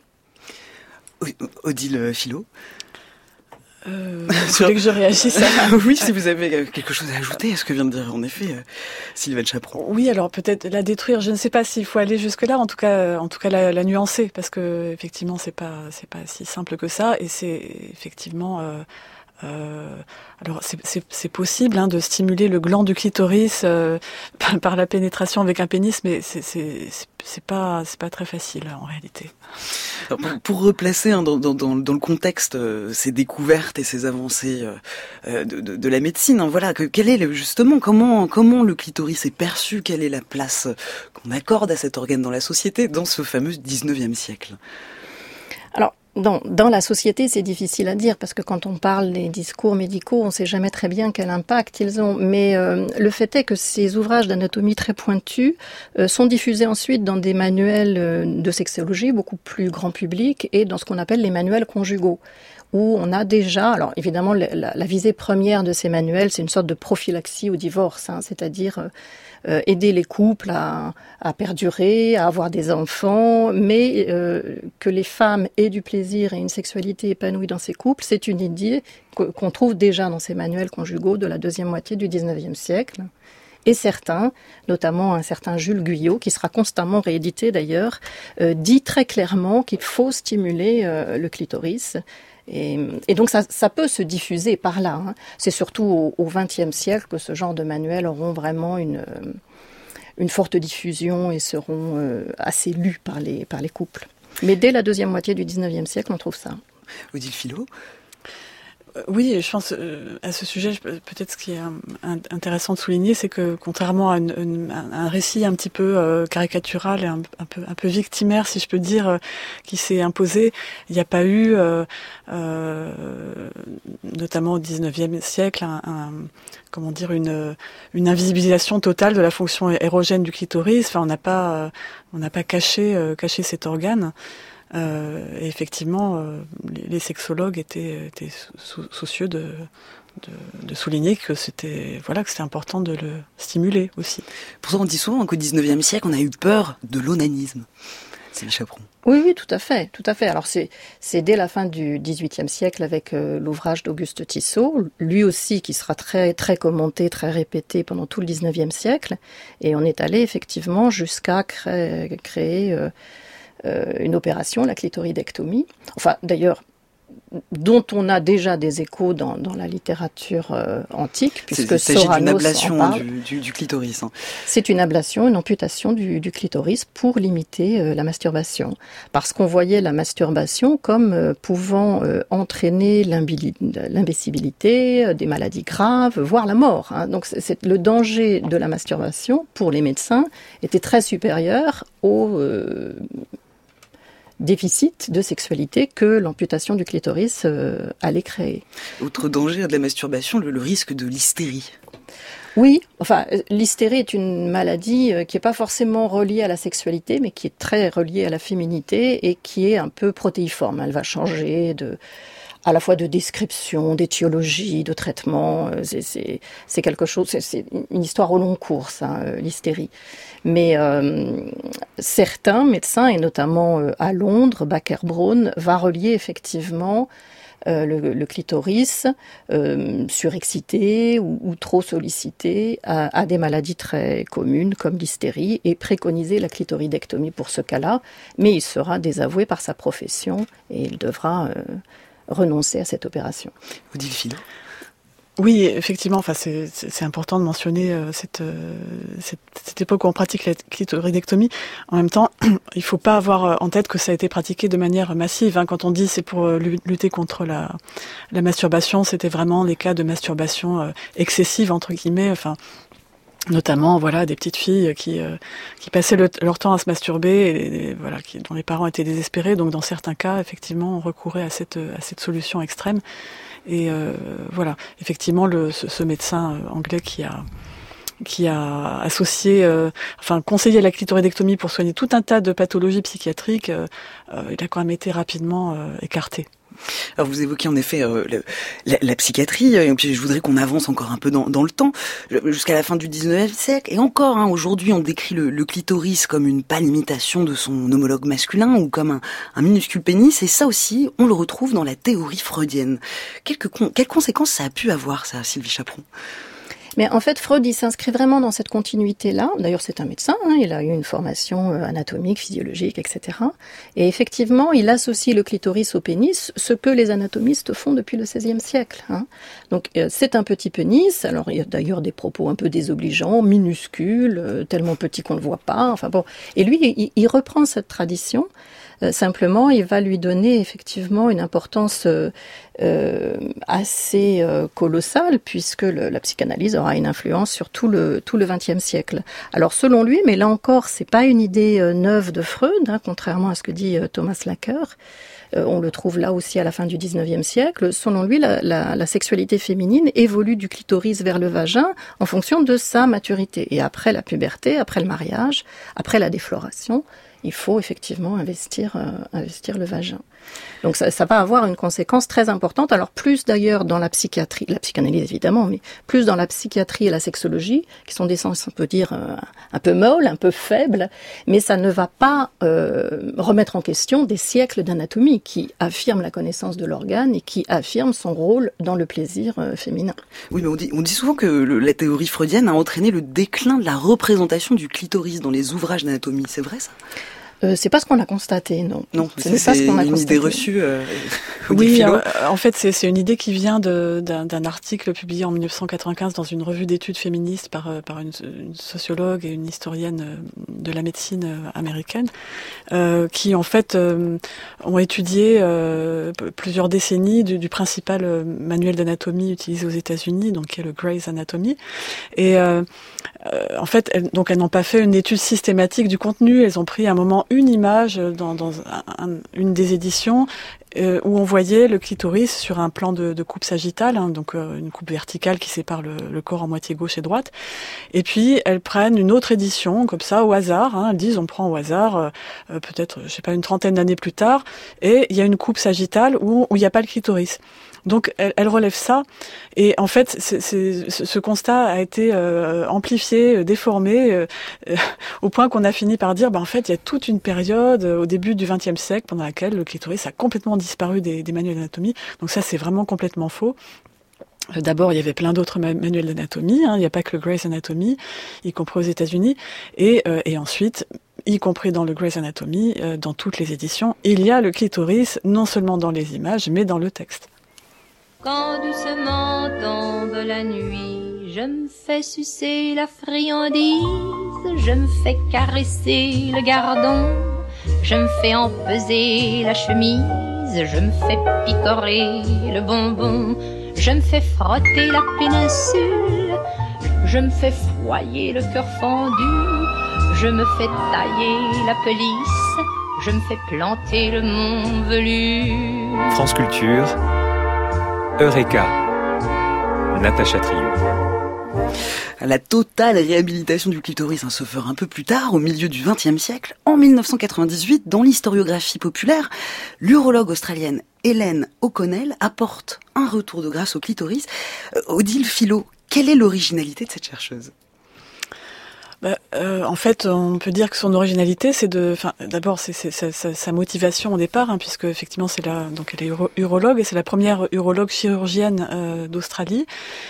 Odile Philo. Euh, vous voulez que je réagisse à... Oui, si vous avez quelque chose à ajouter à ce que vient de dire en effet euh, Sylvaine Chaperon. Oui, alors peut-être la détruire. Je ne sais pas s'il faut aller jusque là. En tout cas, en tout cas la, la nuancer, parce que effectivement, c'est pas, c'est pas si simple que ça, et c'est effectivement. Euh, Euh, alors c'est, c'est, c'est possible hein, de stimuler le gland du clitoris euh, par, par la pénétration avec un pénis, mais c'est, c'est, c'est, c'est pas c'est pas très facile en réalité. Alors, pour, pour replacer hein, dans, dans, dans, dans le contexte euh, ces découvertes et ces avancées euh, de, de, de la médecine, hein, voilà, que, quel est le, justement comment comment le clitoris est perçu, quelle est la place qu'on accorde à cet organe dans la société dans ce fameux dix-neuvième siècle. Alors, dans, dans la société, c'est difficile à dire, parce que quand on parle des discours médicaux, on ne sait jamais très bien quel impact ils ont. Mais euh, le fait est que ces ouvrages d'anatomie très pointus euh, sont diffusés ensuite dans des manuels euh, de sexologie beaucoup plus grand public et dans ce qu'on appelle les manuels conjugaux, où on a déjà, alors évidemment la, la, la visée première de ces manuels, c'est une sorte de prophylaxie au divorce, hein, c'est-à-dire euh, euh, aider les couples à, à perdurer, à avoir des enfants, mais euh, que les femmes aient du plaisir et une sexualité épanouie dans ces couples, c'est une idée qu'on trouve déjà dans ces manuels conjugaux de la deuxième moitié du dix-neuvième siècle. Et certains, notamment un certain Jules Guyot, qui sera constamment réédité d'ailleurs, euh, dit très clairement qu'il faut stimuler euh, le clitoris. Et, et donc ça, ça peut se diffuser par là. Hein. C'est surtout au vingtième siècle que ce genre de manuels auront vraiment une, une forte diffusion et seront euh, assez lus par les, par les couples. Mais dès la deuxième moitié du dix-neuvième siècle, on trouve ça. Odile Philo ? Oui, je pense euh, à ce sujet, peut-être ce qui est un, un, intéressant de souligner, c'est que contrairement à une, une, un récit un petit peu euh, caricatural et un, un peu un peu victimaire, si je peux dire, euh, qui s'est imposé, il n'y a pas eu, euh, euh, notamment au dix-neuvième siècle, un, un, comment dire, une, une invisibilisation totale de la fonction érogène du clitoris. Enfin, on n'a pas, euh, on n'a pas caché euh, caché cet organe. Euh, et effectivement, euh, les, les sexologues étaient, étaient sou- soucieux de, de, de souligner que c'était, voilà, que c'était important de le stimuler aussi. Pour ça, on dit souvent qu'au dix-neuvième siècle, on a eu peur de l'onanisme. C'est le chaperon. Oui, oui, tout à fait, tout à fait. Alors c'est c'est dès la fin du dix-huitième siècle avec euh, l'ouvrage d'Auguste Tissot, lui aussi qui sera très très commenté, très répété pendant tout le dix-neuvième siècle, et on est allé effectivement jusqu'à créer, créer euh, euh, une opération, la clitoridectomie. Enfin, d'ailleurs, dont on a déjà des échos dans, dans la littérature euh, antique, puisque c'est, Soranos d'une ablation en parle. Du, du, du clitoris. Hein. C'est une ablation, une amputation du, du clitoris pour limiter euh, la masturbation. Parce qu'on voyait la masturbation comme euh, pouvant euh, entraîner l'imbécibilité, euh, des maladies graves, voire la mort. Hein. Donc c'est, c'est, le danger de la masturbation, pour les médecins, était très supérieur au... Euh, déficit de sexualité que l'amputation du clitoris euh, allait créer. Autre danger de la masturbation, le, le risque de l'hystérie. Oui, enfin, l'hystérie est une maladie qui n'est pas forcément reliée à la sexualité, mais qui est très reliée à la féminité et qui est un peu protéiforme. Elle va changer de... à la fois de description, d'étiologie, de traitement. C'est, c'est, c'est quelque chose, c'est, c'est une histoire au long cours, ça, l'hystérie. Mais euh, certains médecins, et notamment euh, à Londres, Baker-Brown, va relier effectivement euh, le, le clitoris euh, surexcité ou, ou trop sollicité à, à des maladies très communes comme l'hystérie et préconiser la clitoridectomie pour ce cas-là. Mais il sera désavoué par sa profession et il devra... Euh, renoncer à cette opération. Odile Fidot. Oui, effectivement, enfin, c'est, c'est, c'est important de mentionner euh, cette, euh, cette, cette époque où on pratique la clitoridectomie. En même temps, il ne faut pas avoir en tête que ça a été pratiqué de manière massive. Hein. Quand on dit c'est pour euh, lutter contre la, la masturbation, c'était vraiment les cas de masturbation euh, excessive, entre guillemets, enfin... notamment voilà des petites filles qui euh, qui passaient le, leur temps à se masturber et, et voilà qui, dont les parents étaient désespérés, donc dans certains cas effectivement on recourait à cette à cette solution extrême et euh, voilà effectivement le ce, ce médecin anglais qui a qui a associé euh, enfin conseillé la clitoridectomie pour soigner tout un tas de pathologies psychiatriques, euh, euh, il a quand même été rapidement euh, écarté. Alors vous évoquez en effet euh, le, la, la psychiatrie, et puis je voudrais qu'on avance encore un peu dans, dans le temps, jusqu'à la fin du dix-neuvième siècle, et encore, hein, aujourd'hui on décrit le, le clitoris comme une pâle imitation de son homologue masculin, ou comme un, un minuscule pénis, et ça aussi, on le retrouve dans la théorie freudienne. Quelques con- quelles conséquences ça a pu avoir, ça, Sylvie Chaperon ? Mais en fait, Freud, il s'inscrit vraiment dans cette continuité-là. D'ailleurs, c'est un médecin, hein, il a eu une formation anatomique, physiologique, et cetera. Et effectivement, il associe le clitoris au pénis, ce que les anatomistes font depuis le seizième siècle. Hein. Donc, euh, c'est un petit pénis. Alors, il y a d'ailleurs des propos un peu désobligeants, minuscules, euh, tellement petit qu'on ne le voit pas. Enfin bon. Et lui, il, il reprend cette tradition. Euh, simplement, il va lui donner effectivement une importance euh, euh, assez euh, colossale, puisque le, la psychanalyse aura une influence sur tout le tout le vingtième siècle. Alors selon lui, mais là encore, c'est pas une idée euh, neuve de Freud, hein, contrairement à ce que dit euh, Thomas Laqueur. Euh, on le trouve là aussi à la fin du dix-neuvième siècle. Selon lui, la, la, la sexualité féminine évolue du clitoris vers le vagin en fonction de sa maturité. Et après la puberté, après le mariage, après la défloration, il faut effectivement investir, euh, investir le vagin. Donc ça, ça va avoir une conséquence très importante. Alors plus d'ailleurs dans la psychiatrie, la psychanalyse évidemment, mais plus dans la psychiatrie et la sexologie, qui sont des sens, on peut dire, euh, un peu molles, un peu faibles, mais ça ne va pas euh, remettre en question des siècles d'anatomie qui affirment la connaissance de l'organe et qui affirment son rôle dans le plaisir euh, féminin. Oui, mais on dit, on dit souvent que le, la théorie freudienne a entraîné le déclin de la représentation du clitoris dans les ouvrages d'anatomie. C'est vrai ça ? Euh, c'est pas ce qu'on a constaté, non. Non, ce c'est, pas ce qu'on a une constaté. idée reçue. Euh, oui, euh, en fait, c'est, c'est une idée qui vient de, d'un, d'un article publié en dix-neuf cent quatre-vingt-quinze dans une revue d'études féministes par, par une, une sociologue et une historienne de la médecine américaine, euh, qui en fait euh, ont étudié euh, plusieurs décennies du, du principal manuel d'anatomie utilisé aux États-Unis, donc qui est le Gray's Anatomy. Et euh, euh, en fait, elles, donc elles n'ont pas fait une étude systématique du contenu. Elles ont pris à un moment une image dans, dans un, un, une des éditions euh, où on voyait le clitoris sur un plan de, de coupe sagittale, hein, donc euh, une coupe verticale qui sépare le, le corps en moitié gauche et droite. Et puis elles prennent une autre édition comme ça au hasard. Hein, elles disent on prend au hasard euh, euh, peut-être je sais pas une trentaine d'années plus tard et il y a une coupe sagittale où où il n'y a pas le clitoris. Donc elle, elle relève ça et en fait c'est, c'est, ce constat a été euh, amplifié, déformé euh, euh, au point qu'on a fini par dire bah en fait il y a toute une période euh, au début du vingtième siècle pendant laquelle le clitoris a complètement disparu des, des manuels d'anatomie. Donc ça c'est vraiment complètement faux. D'abord, il y avait plein d'autres manuels d'anatomie, hein, il n'y a pas que le Gray's Anatomy, y compris aux États-Unis, et, euh, et ensuite, y compris dans le Gray's Anatomy, euh, dans toutes les éditions, il y a le clitoris, non seulement dans les images, mais dans le texte. Quand doucement tombe la nuit, je me fais sucer la friandise, je me fais caresser le gardon, je me fais empeser la chemise, je me fais picorer le bonbon, je me fais frotter la péninsule, je me fais froyer le cœur fendu, je me fais tailler la pelisse, je me fais planter le mont velu. France Culture, Eureka, Natacha Triou. La totale réhabilitation du clitoris hein, se fera un peu plus tard, au milieu du vingtième siècle, en dix-neuf cent quatre-vingt-dix-huit, dans l'historiographie populaire, l'urologue australienne Hélène O'Connell apporte un retour de grâce au clitoris. Euh, Odile Philo, quelle est l'originalité de cette chercheuse ? Bah, euh, en fait, on peut dire que son originalité, c'est de, enfin, d'abord, c'est, c'est, c'est, c'est sa motivation au départ, hein, puisque effectivement, c'est la, donc elle est uro- urologue et c'est la première urologue chirurgienne euh, d'Australie,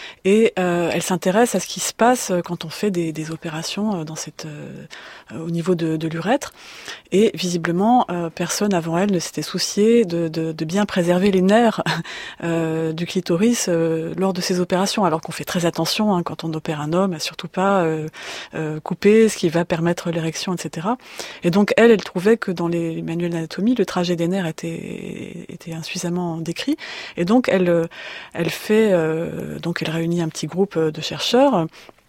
et euh, elle s'intéresse à ce qui se passe quand on fait des, des opérations dans cette, euh, au niveau de, de l'urètre, et visiblement, euh, personne avant elle ne s'était soucié de, de, de bien préserver les nerfs euh, du clitoris euh, lors de ces opérations, alors qu'on fait très attention hein, quand on opère un homme, à surtout pas euh, euh, couper, ce qui va permettre l'érection, et cetera. Et donc elle, elle trouvait que dans les manuels d'anatomie, le trajet des nerfs était était insuffisamment décrit. Et donc elle elle fait euh, donc elle réunit un petit groupe de chercheurs.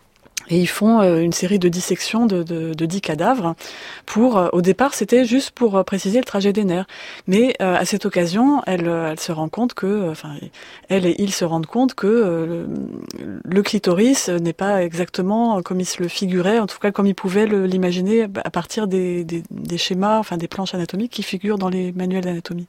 Et ils font euh, une série de dissections de, de, de dix cadavres. Pour, euh, au départ, c'était juste pour euh, préciser le trajet des nerfs. Mais euh, à cette occasion, elle, elle se rend compte que, enfin, elle et ils se rendent compte que euh, le, le clitoris n'est pas exactement comme ils se le figuraient, en tout cas comme ils pouvaient le, l'imaginer à partir des, des, des schémas, enfin des planches anatomiques qui figurent dans les manuels d'anatomie.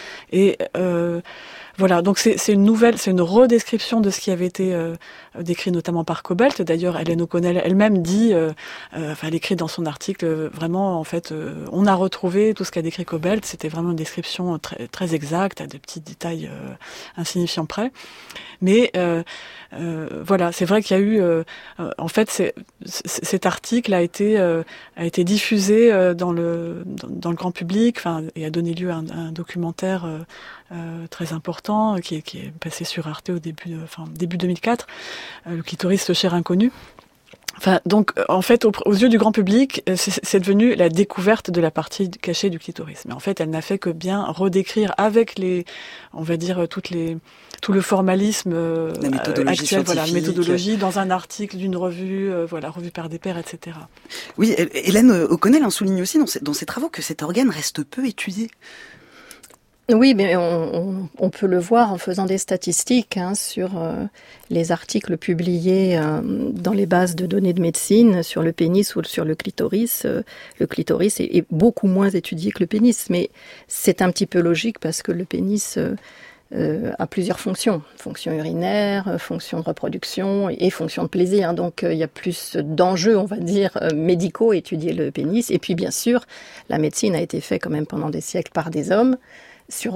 Et euh, voilà, donc c'est, c'est une nouvelle, c'est une redescription de ce qui avait été euh, décrit notamment par Cobelt. D'ailleurs, Hélène O'Connell elle-même dit, euh, euh, enfin, elle écrit dans son article, euh, vraiment, en fait, euh, on a retrouvé tout ce qu'a décrit Cobelt. C'était vraiment une description très, très exacte, à des petits détails euh, insignifiants près. Mais euh, euh, voilà, c'est vrai qu'il y a eu, euh, euh, en fait, c'est, c'est, cet article a été euh, a été diffusé euh, dans le dans, dans le grand public, enfin, et a donné lieu à un, à un documentaire euh, euh, très important qui est, qui est passé sur Arte au début, euh, enfin début deux mille quatre, euh, le clitoris, le cher inconnu. Enfin, donc, en fait, aux, aux yeux du grand public, c'est, c'est devenu la découverte de la partie cachée du clitoris. Mais en fait, elle n'a fait que bien redécrire avec les, on va dire, toutes les, tout le formalisme euh, la méthodologie actuel, voilà, la scientifique. méthodologie dans un article d'une revue, euh, voilà, revue par des pairs, et cetera. Oui, Hélène O'Connell en souligne aussi dans ses, dans ses travaux que cet organe reste peu étudié. Oui, mais on, on, on peut le voir en faisant des statistiques hein, sur euh, les articles publiés euh, dans les bases de données de médecine sur le pénis ou sur le clitoris. Euh, le clitoris est, est beaucoup moins étudié que le pénis, mais c'est un petit peu logique parce que le pénis euh, euh, a plusieurs fonctions. Fonction urinaire, fonction de reproduction et fonction de plaisir. Donc euh, il y a plus d'enjeux, on va dire, euh, médicaux à étudier le pénis. Et puis bien sûr, la médecine a été faite quand même pendant des siècles par des hommes, sur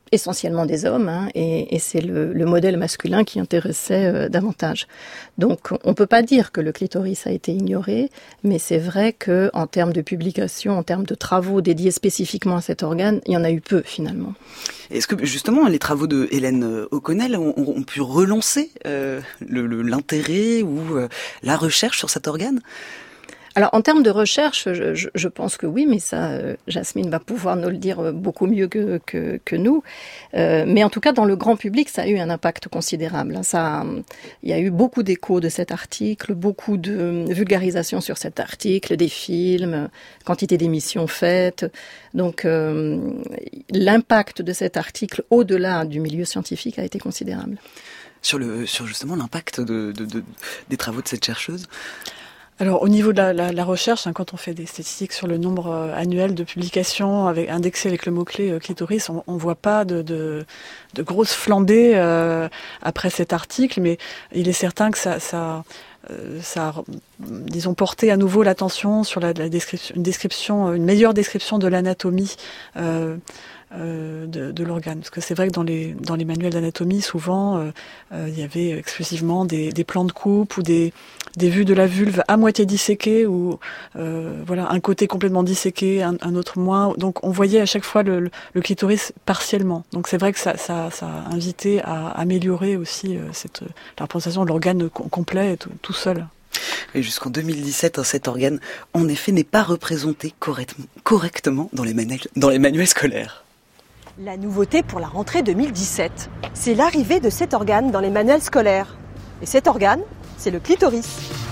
essentiellement des hommes, hein, et, et c'est le, le modèle masculin qui intéressait euh, davantage. Donc, on peut pas dire que le clitoris a été ignoré, mais c'est vrai que en termes de publication, en termes de travaux dédiés spécifiquement à cet organe, il y en a eu peu finalement. Est-ce que justement les travaux de Hélène O'Connell ont, ont pu relancer euh, le, le, l'intérêt ou euh, la recherche sur cet organe ? Alors, en termes de recherche, je, je, je pense que oui, mais ça, euh, Jasmine va pouvoir nous le dire beaucoup mieux que, que, que nous. Euh, mais en tout cas, dans le grand public, ça a eu un impact considérable. Ça, il y a eu beaucoup d'échos de cet article, beaucoup de vulgarisation sur cet article, des films, quantité d'émissions faites. Donc, euh, l'impact de cet article, au-delà du milieu scientifique, a été considérable. Sur, le, sur justement l'impact de, de, de, des travaux de cette chercheuse ? Alors au niveau de la, la, la recherche, hein, quand on fait des statistiques sur le nombre euh, annuel de publications avec, indexées avec le mot-clé euh, clitoris, on ne voit pas de, de, de grosses flambées euh, après cet article, mais il est certain que ça, ça, euh, ça a, disons, porté à nouveau l'attention sur la, la description, une description, une meilleure description de l'anatomie euh, Euh, de, de l'organe, parce que c'est vrai que dans les dans les manuels d'anatomie, souvent, euh, euh, il y avait exclusivement des, des plans de coupe ou des des vues de la vulve à moitié disséquées ou euh, voilà un côté complètement disséqué, un, un autre moins. Donc on voyait à chaque fois le, le clitoris partiellement. Donc c'est vrai que ça ça ça a invité à améliorer aussi euh, cette la représentation de l'organe complet tout, tout seul. Et jusqu'en deux mille dix-sept, cet organe, en effet, n'est pas représenté correctement, correctement dans les manuels, dans les manuels scolaires. La nouveauté pour la rentrée deux mille dix-sept, c'est l'arrivée de cet organe dans les manuels scolaires. Et cet organe, c'est le clitoris.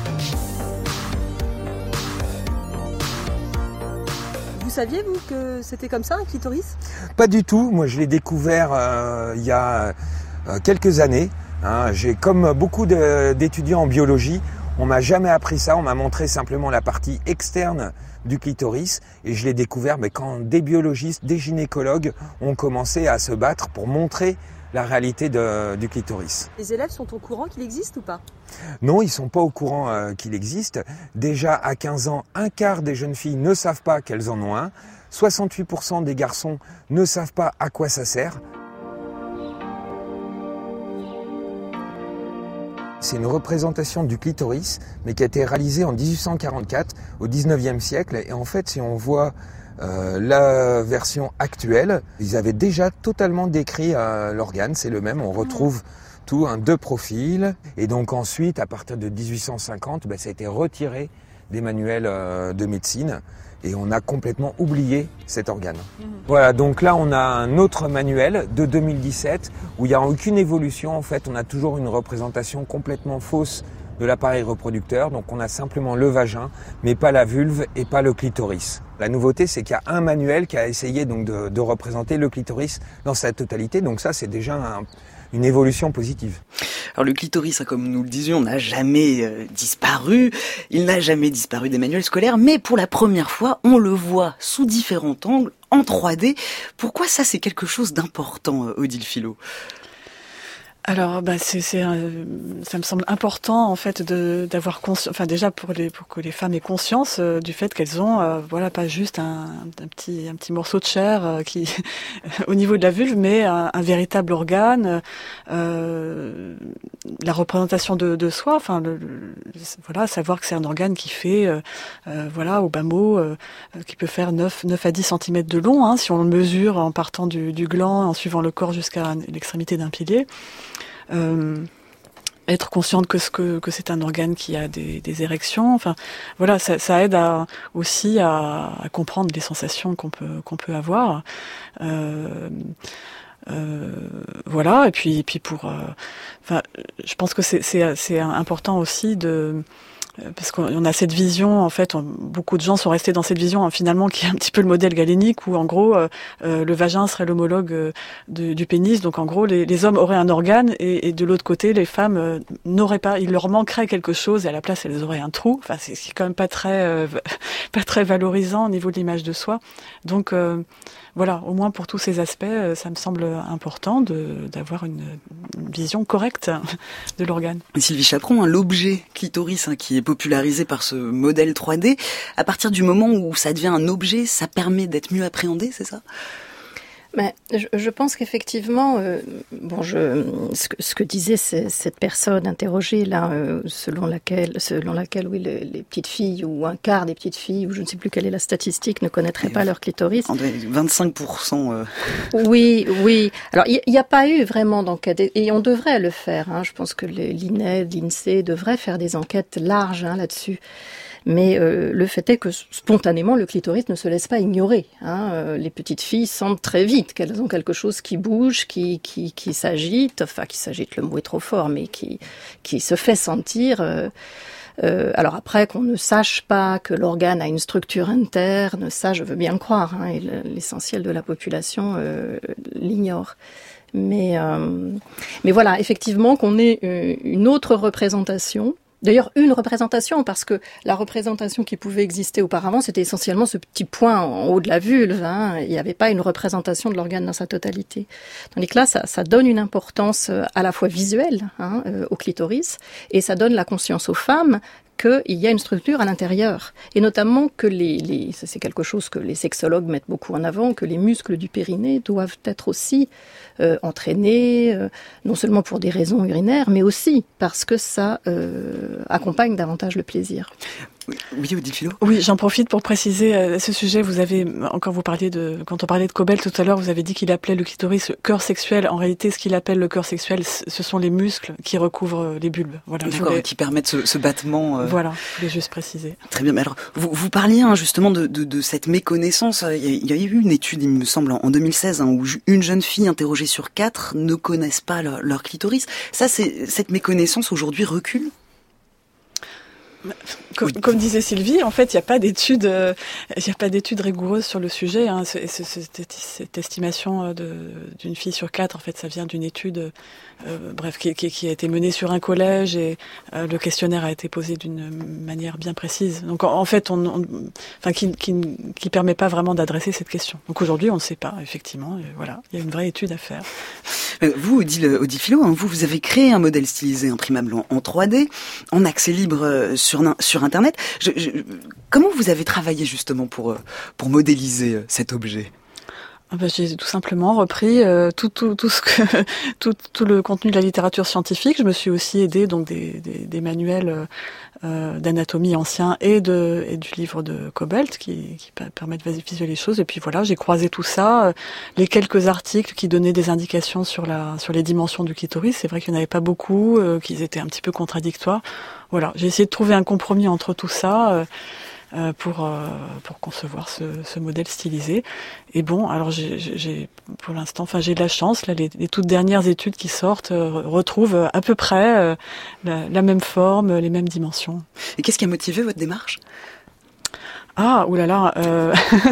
Vous saviez, vous, que c'était comme ça, un clitoris ? Pas du tout. Moi, je l'ai découvert euh, il y a euh, quelques années. Hein. J'ai, comme beaucoup de, d'étudiants en biologie, on m'a jamais appris ça. On m'a montré simplement la partie externe du clitoris et je l'ai découvert mais quand des biologistes, des gynécologues ont commencé à se battre pour montrer la réalité de, du clitoris. Les élèves sont au courant qu'il existe ou pas ? Non, ils sont pas au courant euh, qu'il existe. Déjà à quinze ans, un quart des jeunes filles ne savent pas qu'elles en ont un. soixante-huit pour cent des garçons ne savent pas à quoi ça sert. C'est une représentation du clitoris, mais qui a été réalisée en dix-huit cent quarante-quatre, au dix-neuvième siècle. Et en fait, si on voit euh, la version actuelle, ils avaient déjà totalement décrit euh, l'organe, c'est le même, on retrouve tout, hein, deux profils. Et donc ensuite, à partir de dix-huit cent cinquante, ben, ça a été retiré des manuels euh, de médecine. Et on a complètement oublié cet organe. Mmh. Voilà, donc là on a un autre manuel de deux mille dix-sept où il n'y a aucune évolution. En fait, on a toujours une représentation complètement fausse de l'appareil reproducteur. Donc on a simplement le vagin, mais pas la vulve et pas le clitoris. La nouveauté, c'est qu'il y a un manuel qui a essayé donc de, de représenter le clitoris dans sa totalité. Donc ça, c'est déjà un, une évolution positive. Alors le clitoris, comme nous le disions, n'a jamais euh, disparu. Il n'a jamais disparu des manuels scolaires, mais pour la première fois, on le voit sous différents angles, en trois D. Pourquoi ça, c'est quelque chose d'important, Odile Filot ? Alors, bah, c'est, c'est, euh, ça me semble important en fait de d'avoir conscience, enfin déjà pour les pour que les femmes aient conscience euh, du fait qu'elles ont, euh, voilà, pas juste un, un petit un petit morceau de chair euh, qui au niveau de la vulve, mais un, un véritable organe, euh, la représentation de, de soi, enfin, le, le, voilà, savoir que c'est un organe qui fait, euh, euh, voilà, au bas mot, euh, qui peut faire neuf à dix centimètres de long, hein, si on le mesure en partant du, du gland, en suivant le corps jusqu'à l'extrémité d'un pilier. Euh, être consciente que ce que que c'est un organe qui a des, des érections, enfin voilà, ça, ça aide à, aussi à, à comprendre les sensations qu'on peut qu'on peut avoir. Euh, euh, voilà, et puis et puis pour, euh, enfin, je pense que c'est c'est c'est important aussi de parce qu'on a cette vision, en fait, on, beaucoup de gens sont restés dans cette vision, hein, finalement, qui est un petit peu le modèle galénique, où en gros, euh, euh, le vagin serait l'homologue euh, de, du pénis. Donc en gros, les, les hommes auraient un organe, et, et de l'autre côté, les femmes euh, n'auraient pas. Il leur manquerait quelque chose, et à la place, elles auraient un trou. Enfin, c'est, c'est quand même pas très, euh, pas très valorisant au niveau de l'image de soi. Donc euh, voilà, au moins pour tous ces aspects, ça me semble important de, d'avoir une, une vision correcte de l'organe. Sylvie Chaperon, hein, l'objet clitoris, hein, qui est popularisé par ce modèle trois D, à partir du moment où ça devient un objet, ça permet d'être mieux appréhendé, c'est ça ? Mais je, je pense qu'effectivement, euh, bon, je, ce, que, ce que disait c- cette personne interrogée là, euh, selon laquelle, selon laquelle, oui, le, les petites filles ou un quart des petites filles, ou je ne sais plus quelle est la statistique, ne connaîtraient et pas euh, leur clitoris. vingt-cinq pour cent. Euh... Oui, oui. Alors il n'y a pas eu vraiment d'enquête et on devrait le faire. Hein. Je pense que l'I N E D, l'I N S E E devraient faire des enquêtes larges hein, là-dessus. Mais euh, le fait est que spontanément, le clitoris ne se laisse pas ignorer. Hein. Euh, les petites filles sentent très vite qu'elles ont quelque chose qui bouge, qui, qui, qui s'agite, enfin qui s'agite, le mot est trop fort, mais qui, qui se fait sentir. Euh, euh, alors après, qu'on ne sache pas que l'organe a une structure interne, ça je veux bien le croire, hein, et l'essentiel de la population euh, l'ignore. Mais, euh, mais voilà, effectivement, qu'on ait une autre représentation. D'ailleurs, une représentation, parce que la représentation qui pouvait exister auparavant, c'était essentiellement ce petit point en haut de la vulve. Hein. Il n'y avait pas une représentation de l'organe dans sa totalité. Tandis que là, ça, ça donne une importance à la fois visuelle hein, au clitoris, et ça donne la conscience aux femmes qu'il y a une structure à l'intérieur. Et notamment que les, les, c'est quelque chose que les sexologues mettent beaucoup en avant, que les muscles du périnée doivent être aussi euh, entraînés, euh, non seulement pour des raisons urinaires, mais aussi parce que ça euh, accompagne davantage le plaisir. Oui, Odile Philo. Oui, j'en profite pour préciser euh, ce sujet. Vous avez, encore vous parliez de, quand on parlait de Cobel tout à l'heure, vous avez dit qu'il appelait le clitoris le cœur sexuel. En réalité, ce qu'il appelle le cœur sexuel, ce sont les muscles qui recouvrent les bulbes. Voilà. D'accord, voulais... qui permettent ce, ce battement. Euh... Voilà, je voulais juste préciser. Très bien. Mais alors, vous, vous parliez hein, justement de, de, de cette méconnaissance. Il y a eu une étude, il me semble, en deux mille seize, hein, où une jeune fille interrogée sur quatre ne connaissent pas leur, leur clitoris. Ça, c'est cette méconnaissance aujourd'hui recule. Comme, comme disait Sylvie, en fait, il n'y a pas d'études, il euh, n'y a pas d'études rigoureuses sur le sujet. Hein. C'est, c'est, c'est, cette estimation de, d'une fille sur quatre, en fait, ça vient d'une étude, euh, bref, qui, qui, qui a été menée sur un collège et euh, le questionnaire a été posé d'une manière bien précise. Donc, en, en fait, on, on, enfin, qui, qui, qui permet pas vraiment d'adresser cette question. Donc aujourd'hui, on ne sait pas, effectivement. Voilà, il y a une vraie étude à faire. Vous, Odile, Odile Philo, hein, vous, vous avez créé un modèle stylisé imprimable en, en trois D, en accès libre euh, sur, sur Internet. Je, je, comment vous avez travaillé justement pour, pour modéliser euh, cet objet ? Ah ben, j'ai tout simplement repris euh, tout tout tout ce que tout tout le contenu de la littérature scientifique. Je me suis aussi aidée donc des des, des manuels euh, d'anatomie anciens et de et du livre de Cobelt qui qui permettent de visualiser les choses. Et puis voilà, j'ai croisé tout ça, euh, les quelques articles qui donnaient des indications sur la sur les dimensions du clitoris. C'est vrai qu'il n'y en avait pas beaucoup, euh, qu'ils étaient un petit peu contradictoires. Voilà, j'ai essayé de trouver un compromis entre tout ça. Euh, Euh, pour euh, pour concevoir ce, ce modèle stylisé. Et bon, alors j'ai, j'ai pour l'instant, enfin j'ai de la chance. Là, les, les toutes dernières études qui sortent euh, retrouvent à peu près euh, la, la même forme, les mêmes dimensions. Et qu'est-ce qui a motivé votre démarche ? Ah, oulala. Euh...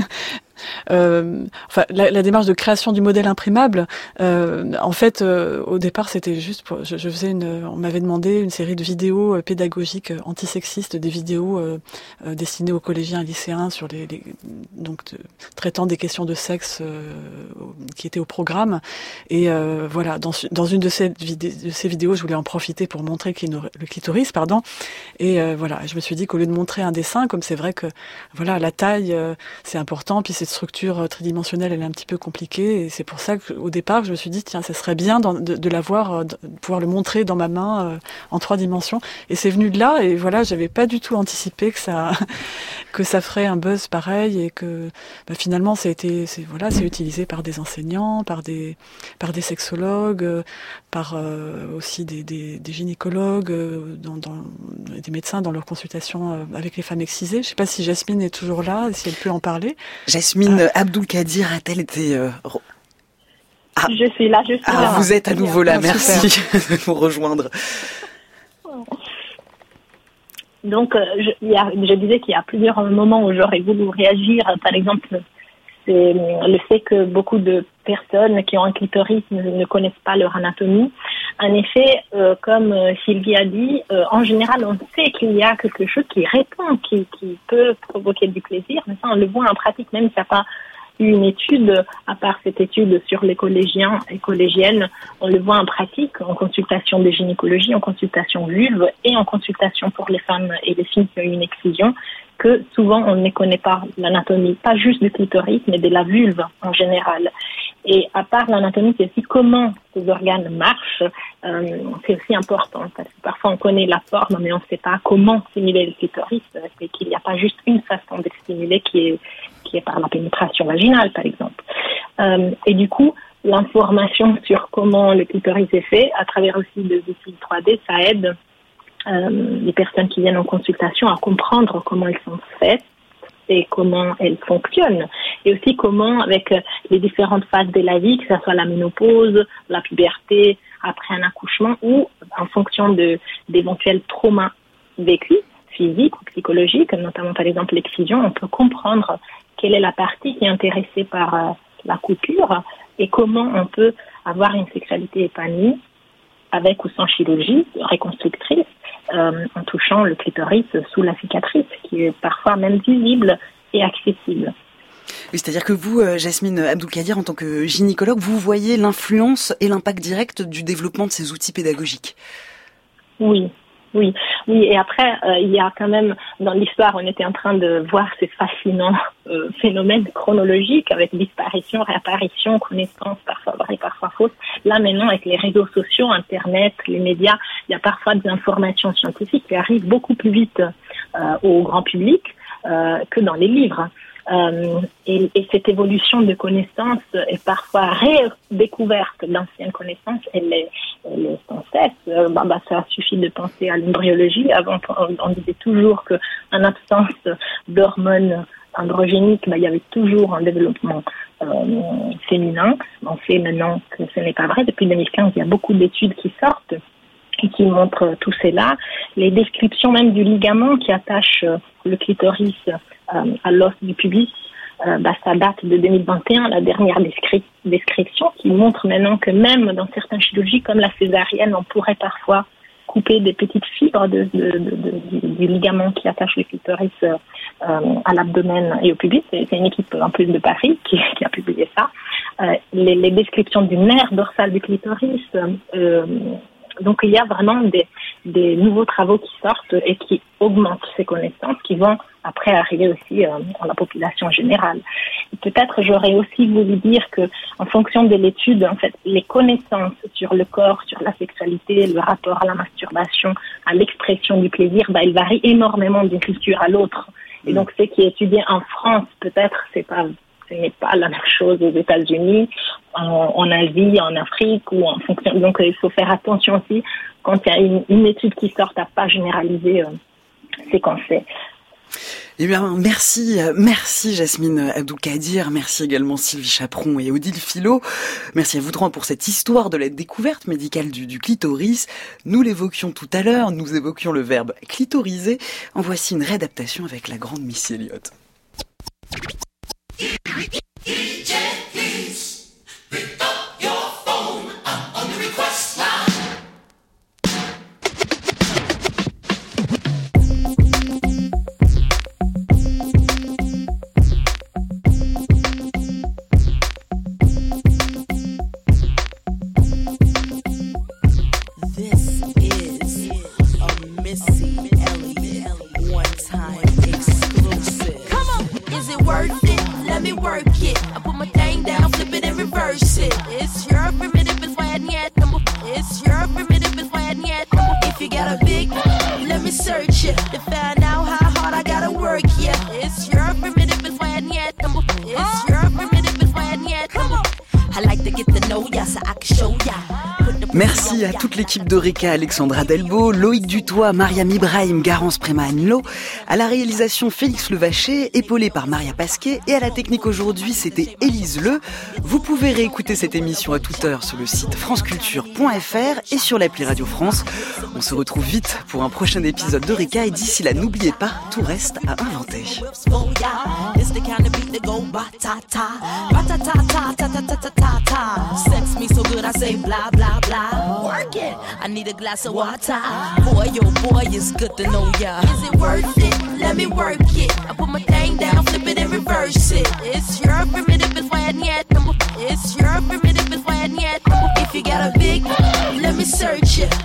Euh, enfin, la, la démarche de création du modèle imprimable, euh, en fait, euh, au départ, c'était juste pour, je, je faisais une, on m'avait demandé une série de vidéos pédagogiques antisexistes, des vidéos euh, euh, destinées aux collégiens et lycéens sur les, les donc de, traitant des questions de sexe euh, qui étaient au programme. Et euh, voilà, dans, dans une de ces, vidé- de ces vidéos, je voulais en profiter pour montrer le, clino- le clitoris, pardon. Et euh, voilà, je me suis dit qu'au lieu de montrer un dessin, comme c'est vrai que voilà, la taille, euh, c'est important, puis cette structure tridimensionnelle, elle est un petit peu compliquée, et c'est pour ça qu'au départ, je me suis dit, tiens, ça serait bien de, de, de l'avoir, de pouvoir le montrer dans ma main euh, en trois dimensions. Et c'est venu de là, et voilà, j'avais pas du tout anticipé que ça, que ça ferait un buzz pareil, et que bah, finalement, ça a été, c'est voilà, c'est utilisé par des enseignants, par des, par des sexologues, euh, par euh, aussi des, des, des gynécologues, euh, dans, dans, des médecins dans leurs consultations euh, avec les femmes excisées. Je sais pas si Jasmine est toujours là, si elle peut en parler. Jasmine euh, Abdul-Kadir a-t-elle été... Euh, re... ah. Je suis là, je suis ah, là. Vous êtes à nouveau là, merci de nous rejoindre. Donc, euh, je, il y a, je disais qu'il y a plusieurs moments où j'aurais voulu réagir. Par exemple, c'est le fait que beaucoup de personnes qui ont un clitoris ne, ne connaissent pas leur anatomie. En effet, euh, comme Sylvie a dit, euh, en général, on sait qu'il y a quelque chose qui répond, qui, qui peut provoquer du plaisir. Mais ça, on le voit en pratique, même s'il n'y a pas eu une étude, à part cette étude sur les collégiens et collégiennes, on le voit en pratique, en consultation de gynécologie, en consultation vulve et en consultation pour les femmes et les filles qui ont eu une excision, que souvent on ne connaît pas l'anatomie, pas juste du clitoris, mais de la vulve en général. Et à part l'anatomie, c'est aussi comment ces organes marchent. Euh, c'est aussi important parce que parfois on connaît la forme, mais on ne sait pas comment stimuler le clitoris. C'est qu'il n'y a pas juste une façon de stimuler qui est qui est par la pénétration vaginale, par exemple. Euh, et du coup, l'information sur comment le clitoris est fait, à travers aussi des outils trois D, ça aide euh, les personnes qui viennent en consultation à comprendre comment elles sont faites et comment elles fonctionnent. Et aussi comment, avec les différentes phases de la vie, que ce soit la ménopause, la puberté, après un accouchement, ou en fonction de, d'éventuels traumas vécus, physiques ou psychologiques, notamment par exemple l'excision, on peut comprendre quelle est la partie qui est intéressée par euh, la coupure et comment on peut avoir une sexualité épanouie avec ou sans chirurgie reconstructrice, euh, en touchant le clitoris sous la cicatrice, qui est parfois même visible et accessible. Oui, c'est-à-dire que vous, euh, Jasmine Abdou-Kadir, en tant que gynécologue, vous voyez l'influence et l'impact direct du développement de ces outils pédagogiques. Oui. Oui, oui. Et après, euh, il y a quand même, dans l'histoire, on était en train de voir ces fascinants euh, phénomènes chronologiques avec disparition, réapparition, connaissance, parfois vraies, parfois fausses. Là, maintenant, avec les réseaux sociaux, Internet, les médias, il y a parfois des informations scientifiques qui arrivent beaucoup plus vite euh, au grand public euh, que dans les livres. Euh, et, et cette évolution de connaissances est parfois redécouverte d'anciennes connaissances, elle est, elle est sans cesse. Euh, bah, bah, ça suffit de penser à l'embryologie. Avant, on, on disait toujours que en absence d'hormones androgéniques, bah, il y avait toujours un développement euh, féminin. On sait maintenant que ce n'est pas vrai. Depuis deux mille quinze, il y a beaucoup d'études qui sortent et qui montrent tout cela. Les descriptions même du ligament qui attache le clitoris euh, à l'os du pubis, euh, bah, ça date de deux mille vingt et un, la dernière descri- description qui montre maintenant que même dans certaines chirurgies comme la césarienne, on pourrait parfois couper des petites fibres de, de, de, de, du, du ligament qui attache le clitoris euh, à l'abdomen et au pubis. C'est, c'est une équipe en plus de Paris qui, qui a publié ça. Euh, les, les descriptions du nerf dorsal du clitoris, euh, donc il y a vraiment des, des nouveaux travaux qui sortent et qui augmentent ces connaissances, qui vont après arriver aussi euh, à la population générale. Et peut-être j'aurais aussi voulu dire que, en fonction de l'étude, en fait, les connaissances sur le corps, sur la sexualité, le rapport à la masturbation, à l'expression du plaisir, bah, ils varient énormément d'une culture à l'autre. Et donc, ce qui est étudié en France, peut-être, c'est pas ce n'est pas la même chose aux États-Unis, en, en Asie, en Afrique ou en fonction. Donc, il faut faire attention aussi quand il y a une, une étude qui sort à pas généraliser euh, ces concepts. Eh bien, merci, merci Jasmine Abdou-Kadir, merci également Sylvie Chaperon et Odile Filot. Merci à vous trois pour cette histoire de la découverte médicale du, du clitoris. Nous l'évoquions tout à l'heure, nous évoquions le verbe clitoriser. En voici une réadaptation avec la grande Missy Elliott. D J, please pick up your phone. I'm on the request line. This is a Missy Elliott one-time exclusive. Come on, is it worth it? Let me work it. I put my thing down, flip it and reverse it. It's your primitive, it's why I need number. It's your primitive, it's why I need number. If you got a big, let me search it to find out how hard I gotta work. Yeah, it's your primitive, it's why I need number. It's your primitive, it's why I need number. I like to get to know ya so I can show ya. Merci à toute l'équipe d'Eureka, Alexandra Delbo, Loïc Dutoit, Mariam Ibrahim, Garance Préma-Anlo, à la réalisation Félix Levaché, épaulé par Maria Pasquet, et à la technique aujourd'hui, c'était Élise Le. Vous pouvez réécouter cette émission à toute heure sur le site franceculture point f r et sur l'appli Radio France. On se retrouve vite pour un prochain épisode d'Eureka et d'ici là, n'oubliez pas, tout reste à inventer. Sex me so good I say blah blah blah. Work it. I need a glass of water. Boy, yo, boy, it's good to know ya. Is it worth it? Let me work it. I put my thing down, flip it and reverse it. It's your primitive, it's why I need number. It's your primitive, it's why I need number. If you got a big, let me search it